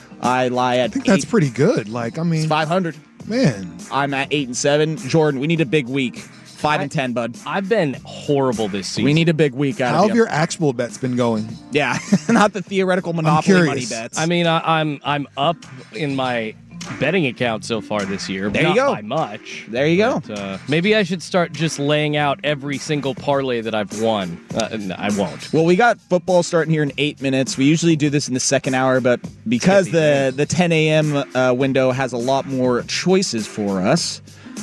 I think that's pretty good. It's 500. Man. I'm at 8-7. Jordan, we need a big week. 5-10, bud. I've been horrible this season. We need a big week out of you. How have your actual bets been going? Yeah, not the theoretical Monopoly money bets. I mean, I'm up in my betting account so far this year. There not you go. By much. There you go. Maybe I should start just laying out every single parlay that I've won. I won't. Well, we got football starting here in 8 minutes. We usually do this in the second hour, but because the 10 a.m. Window has a lot more choices for us,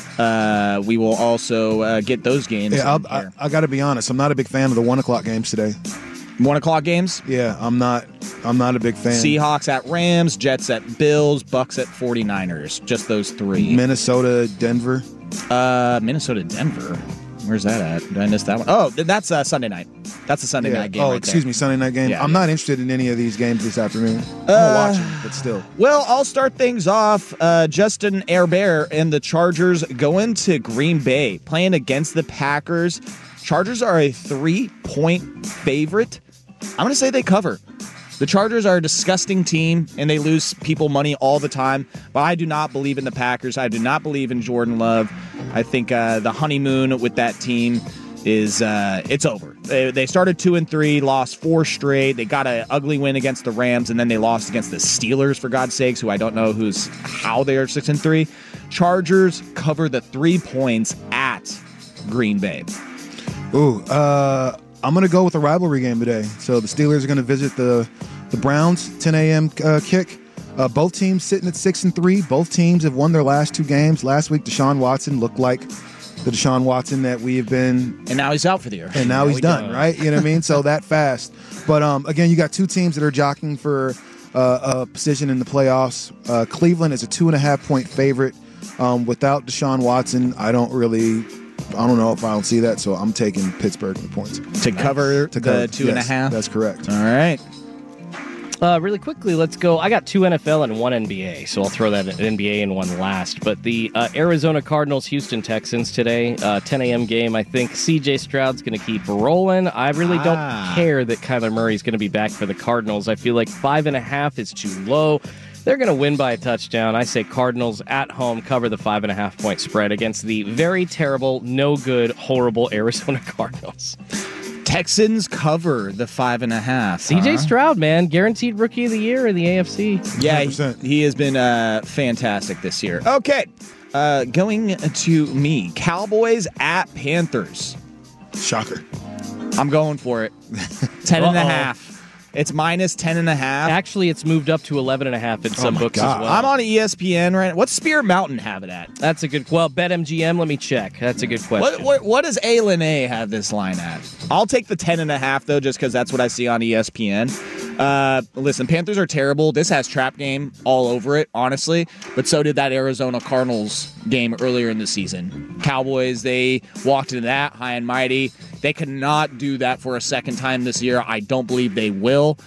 we will also get those games. Yeah, I got to be honest. I'm not a big fan of the 1 o'clock games today. 1 o'clock games? Yeah, I'm not a big fan. Seahawks at Rams, Jets at Bills, Bucks at 49ers. Just those three. Minnesota, Denver. Minnesota, Denver. Where's that at? Did I miss that one? Oh, that's Sunday night. That's a Sunday night game. Oh, right excuse there. me, Sunday night game. Yeah, I'm not interested in any of these games this afternoon. I'm gonna watch them, but still. Well, I'll start things off. Justin Herbert and the Chargers going to Green Bay, playing against the Packers. Chargers are a 3-point favorite. I'm going to say they cover. The Chargers are a disgusting team, and they lose people money all the time. But I do not believe in the Packers. I do not believe in Jordan Love. I think the honeymoon with that team is it's over. They started 2-3, lost 4 straight. They got an ugly win against the Rams, and then they lost against the Steelers, for God's sakes, who I don't know how they are 6-3. Chargers cover the 3 points at Green Bay. Ooh, I'm going to go with a rivalry game today. So the Steelers are going to visit the Browns, 10 a.m. Kick. Both teams sitting at 6-3. Both teams have won their last 2 games. Last week, Deshaun Watson looked like the Deshaun Watson that we have been. And now he's out for the year. And now he's done, right? You know what I mean? So that fast. But again, you got 2 teams that are jockeying for a position in the playoffs. Cleveland is a 2.5-point favorite. Without Deshaun Watson, I don't know if I'll see that, so I'm taking Pittsburgh in the points. To cover the 2.5? Yes, that's correct. All right. Really quickly, let's go. I got 2 NFL and 1 NBA, so I'll throw that NBA and 1 last. But the Arizona Cardinals, Houston Texans today, 10 a.m. game. I think C.J. Stroud's going to keep rolling. I really don't care that Kyler Murray's going to be back for the Cardinals. I feel like 5.5 is too low. They're going to win by a touchdown. I say Cardinals at home cover the 5.5-point spread against the very terrible, no good, horrible Arizona Cardinals. Texans cover the 5.5. CJ Stroud, man, guaranteed rookie of the year in the AFC. Yeah, he has been fantastic this year. Okay, going to me. Cowboys at Panthers. Shocker. I'm going for it. 10.5. It's minus 10.5. Actually, it's moved up to 11.5 in some books as well. I'm on ESPN right now. What's Spear Mountain have it at? That's a good. Well, BetMGM. Let me check. That's a good question. What does A. have this line at? I'll take the 10.5 though, just because that's what I see on ESPN. Listen, Panthers are terrible. This has trap game all over it, honestly. But so did that Arizona Cardinals game earlier in the season. Cowboys, they walked into that high and mighty. They cannot do that for a second time this year. I don't believe they will.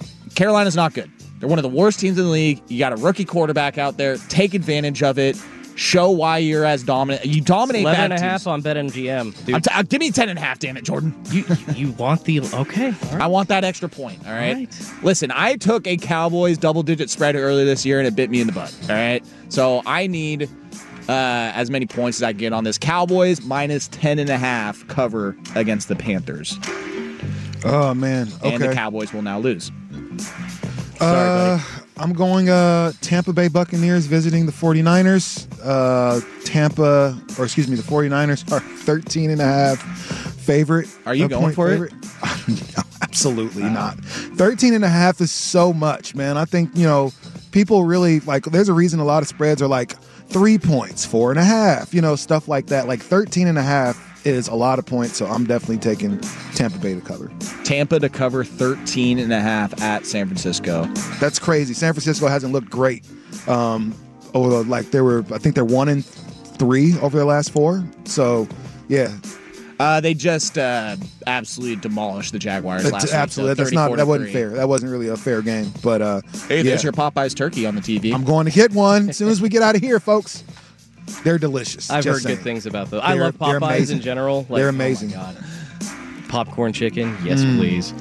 Carolina's not good. They're one of the worst teams in the league. You got a rookie quarterback out there. Take advantage of it. Show why you're as dominant. You dominate bad 11.5 on BetMGM. Dude. Give me 10.5, damn it, Jordan. You want the... Okay. All right. I want that extra point, all right? Listen, I took a Cowboys double-digit spread earlier this year, and it bit me in the butt, all right? So I need as many points as I can get on this. Cowboys minus 10.5 cover against the Panthers. Oh, man. Okay. And the Cowboys will now lose. Sorry, buddy. I'm going Tampa Bay Buccaneers visiting the 49ers. The 49ers are 13.5 favorite. Are you going for it? No, absolutely not. 13.5 is so much, man. I think, people really, there's a reason a lot of spreads are 3 points, 4.5, stuff like that. 13.5 is a lot of points, so I'm definitely taking Tampa Bay to cover. Tampa to cover 13.5 at San Francisco. That's crazy. San Francisco hasn't looked great. I think they're 1-3 over the last 4. So, yeah. They just absolutely demolished the Jaguars last week. Absolutely. So that wasn't fair. That wasn't really a fair game. But hey, there's your Popeyes turkey on the TV. I'm going to get one as soon as we get out of here, folks. They're delicious. I've heard good things about those. I love Popeyes in general. They're amazing. Oh my God. Popcorn chicken, yes, please.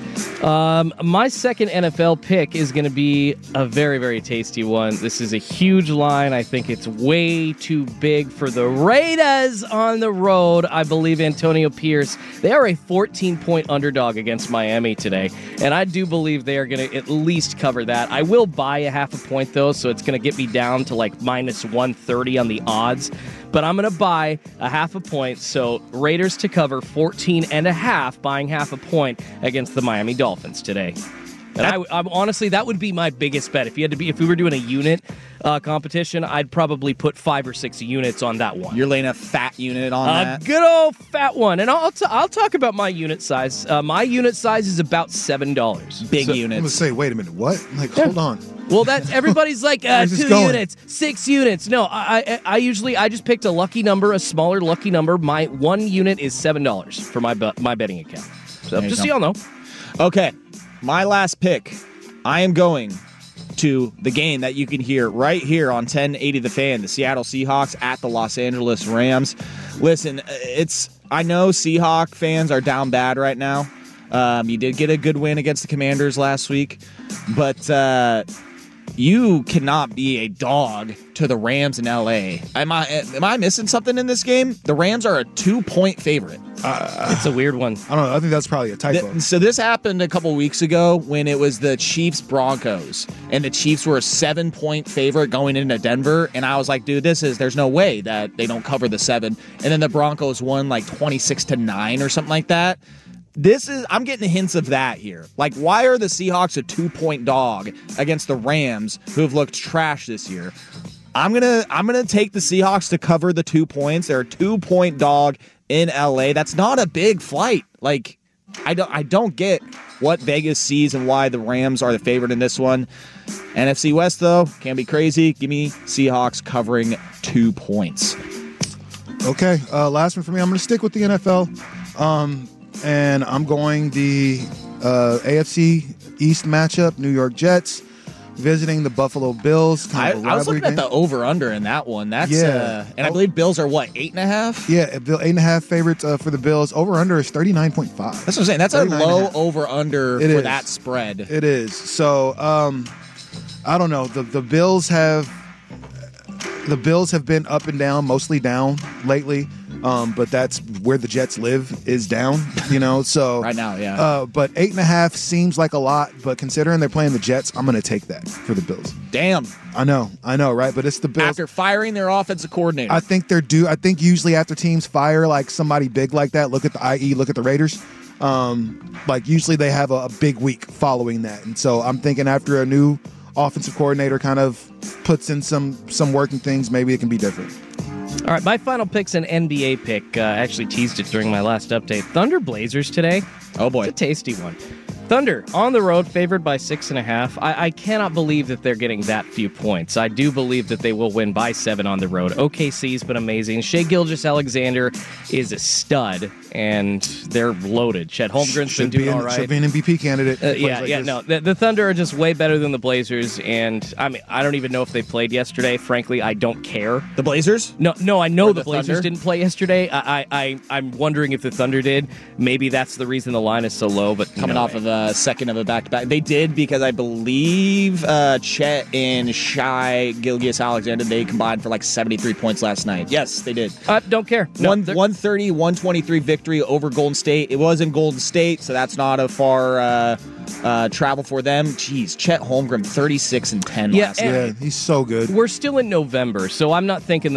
My second NFL pick is going to be a very, very tasty one. This is a huge line. I think it's way too big for the Raiders on the road. I believe Antonio Pierce. They are a 14-point underdog against Miami today, and I do believe they are going to at least cover that. I will buy a half a point, though, so it's going to get me down to minus 130 on the odds. But I'm going to buy a half a point, so Raiders to cover 14.5, buying half a point against the Miami Dolphins today. And I honestly, that would be my biggest bet. If we were doing a unit competition, I'd probably put 5 or 6 units on that one. You're laying a fat unit on that? A good old fat one. And I'll talk about my unit size. My unit size is about $7. Big units. I'm going to say, wait a minute, what? Hold on. Well, that's everybody's 2 units, 6 units. No, I just picked a lucky number, a smaller lucky number. My 1 unit is $7 for my betting account. So just so y'all know. Okay, my last pick. I am going to the game that you can hear right here on 1080 The Fan, the Seattle Seahawks at the Los Angeles Rams. Listen, I know Seahawk fans are down bad right now. You did get a good win against the Commanders last week, but you cannot be a dog to the Rams in LA. Am I missing something in this game? The Rams are a 2-point favorite. It's a weird one. I don't know. I think that's probably a typo. So this happened a couple weeks ago when it was the Chiefs-Broncos, and the Chiefs were a 7-point favorite going into Denver, and I was like, dude, there's no way that they don't cover the 7. And then the Broncos won 26-9 or something like that. I'm getting hints of that here. Why are the Seahawks a 2-point dog against the Rams, who have looked trash this year? I'm gonna take the Seahawks to cover the 2 points. They're a 2-point dog in LA. That's not a big flight. I don't get what Vegas sees and why the Rams are the favorite in this one. NFC West, though, can be crazy. Give me Seahawks covering 2 points. Okay, last one for me. I'm gonna stick with the NFL. And I'm going the AFC East matchup, New York Jets visiting the Buffalo Bills. I was looking at the over-under in that one. That's and I believe Bills are, 8.5? Yeah, 8.5 favorites for the Bills. Over-under is 39.5. That's what I'm saying. That's a low over-under for that spread. It is. So, I don't know. The Bills have been up and down, mostly down lately. But that's where the Jets live, is down, so right now, yeah. But 8.5 seems like a lot, but considering they're playing the Jets, I'm going to take that for the Bills. Damn. I know, right? But it's the Bills. After firing their offensive coordinator. I think they're due. I think usually after teams fire somebody big like that, look at the Raiders. Usually they have a big week following that. And so I'm thinking after a new offensive coordinator kind of puts in some working things, maybe it can be different. All right, my final pick's an NBA pick. I actually teased it during my last update. Thunder Blazers today. Oh, boy. It's a tasty one. Thunder on the road, favored by 6.5. I cannot believe that they're getting that few points. I do believe that they will win by 7 on the road. OKC's been amazing. Shai Gilgeous-Alexander is a stud, and they're loaded. Chet Holmgren's been doing all right. Should be an MVP candidate. The Thunder are just way better than the Blazers, and I mean, I don't even know if they played yesterday. Frankly, I don't care. The Blazers? No, I know the Blazers Thunder didn't play yesterday. I'm wondering if the Thunder did. Maybe that's the reason the line is so low, but coming off of a second of a back-to-back. They did because I believe Chet and Shai Gilgeous-Alexander, they combined for like 73 points last night. Yes, they did. Don't care. No, 130-123 victory over Golden State. It was in Golden State, so that's not a far travel for them. Jeez, Chet Holmgren, 36 and 10 last night. Yeah, he's so good. We're still in November, so I'm not thinking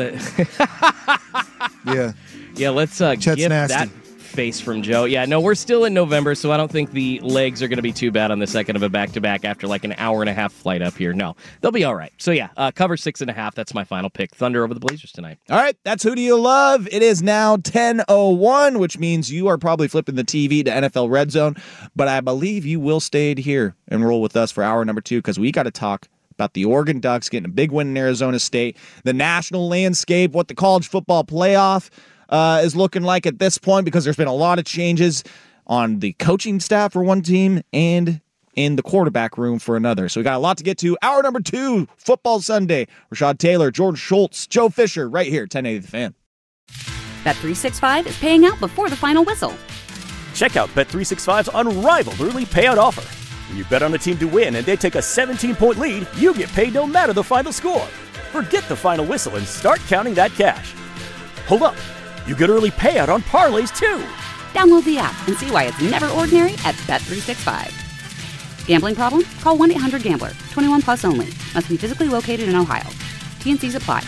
that. Yeah, let's Chet's get nasty. that face from Joe. Yeah, no, we're still in November, so I don't think the legs are going to be too bad on the second of a back-to-back after like an hour-and-a-half flight up here. No, they'll be all right. So yeah, cover 6.5. That's my final pick. Thunder over the Blazers tonight. All right, that's Who Do You Love? It is now 10:01, which means you are probably flipping the TV to NFL Red Zone, but I believe you will stay here and roll with us for hour number 2 because we got to talk about the Oregon Ducks getting a big win in Arizona State, the national landscape, what the college football playoff is looking like at this point, because there's been a lot of changes on the coaching staff for one team and in the quarterback room for another. So we got a lot to get to. Hour number 2, Football Sunday. Rashad Taylor, Jordan Schultz, Joe Fisher, right here, 1080 The Fan. Bet365 is paying out before the final whistle. Check out Bet365's unrivaled early payout offer. When you bet on a team to win and they take a 17-point lead, you get paid no matter the final score. Forget the final whistle and start counting that cash. Hold up. You get early payout on parlays, too. Download the app and see why it's never ordinary at Bet365. Gambling problem? Call 1-800-GAMBLER. 21 plus only. Must be physically located in Ohio. T&Cs apply.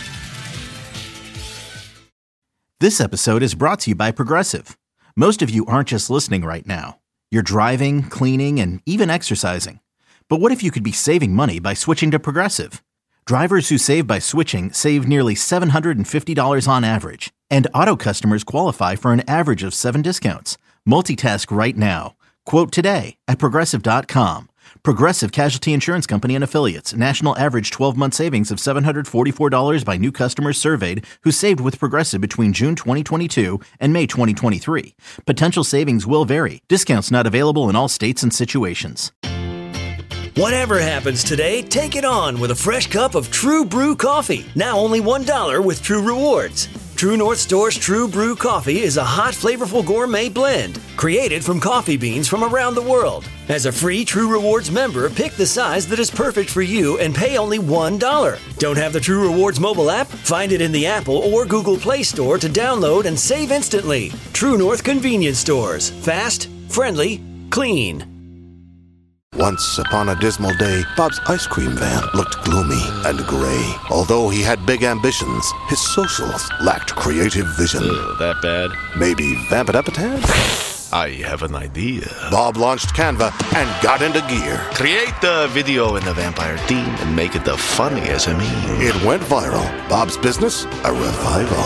This episode is brought to you by Progressive. Most of you aren't just listening right now. You're driving, cleaning, and even exercising. But what if you could be saving money by switching to Progressive? Drivers who save by switching save nearly $750 on average. And auto customers qualify for an average of 7 discounts. Multitask right now. Quote today at Progressive.com. Progressive Casualty Insurance Company and Affiliates. National average 12-month savings of $744 by new customers surveyed who saved with Progressive between June 2022 and May 2023. Potential savings will vary. Discounts not available in all states and situations. Whatever happens today, take it on with a fresh cup of True Brew coffee. Now only $1 with True Rewards. True North Store's True Brew coffee is a hot, flavorful gourmet blend created from coffee beans from around the world. As a free True Rewards member, pick the size that is perfect for you and pay only $1. Don't have the True Rewards mobile app? Find it in the Apple or Google Play Store to download and save instantly. True North Convenience Stores. Fast, friendly, clean. Once upon a dismal day, Bob's ice cream van looked gloomy and gray. Although he had big ambitions, his socials lacked creative vision. That bad? Maybe vamp it up a tad? I have an idea. Bob launched Canva and got into gear. Create the video in the vampire theme and make it the funniest of me. It went viral. Bob's business, a revival.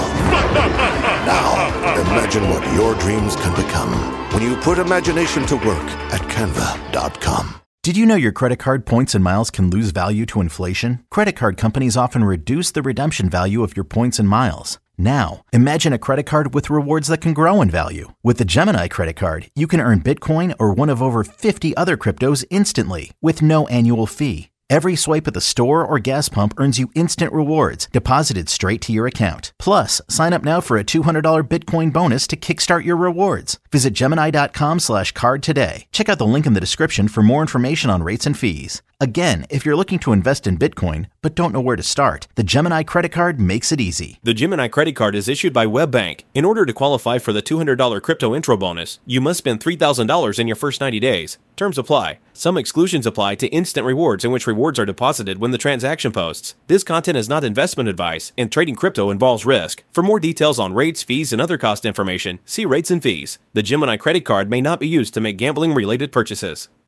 Now, imagine what your dreams can become when you put imagination to work at Canva.com. Did you know your credit card points and miles can lose value to inflation? Credit card companies often reduce the redemption value of your points and miles. Now, imagine a credit card with rewards that can grow in value. With the Gemini credit card, you can earn Bitcoin or one of over 50 other cryptos instantly with no annual fee. Every swipe at the store or gas pump earns you instant rewards deposited straight to your account. Plus, sign up now for a $200 Bitcoin bonus to kickstart your rewards. Visit Gemini.com/card today. Check out the link in the description for more information on rates and fees. Again, if you're looking to invest in Bitcoin but don't know where to start, the Gemini credit card makes it easy. The Gemini credit card is issued by WebBank. In order to qualify for the $200 crypto intro bonus, you must spend $3,000 in your first 90 days. Terms apply. Some exclusions apply to instant rewards, in which rewards are deposited when the transaction posts. This content is not investment advice, and trading crypto involves risk. For more details on rates, fees, and other cost information, see rates and fees. The Gemini credit card may not be used to make gambling-related purchases.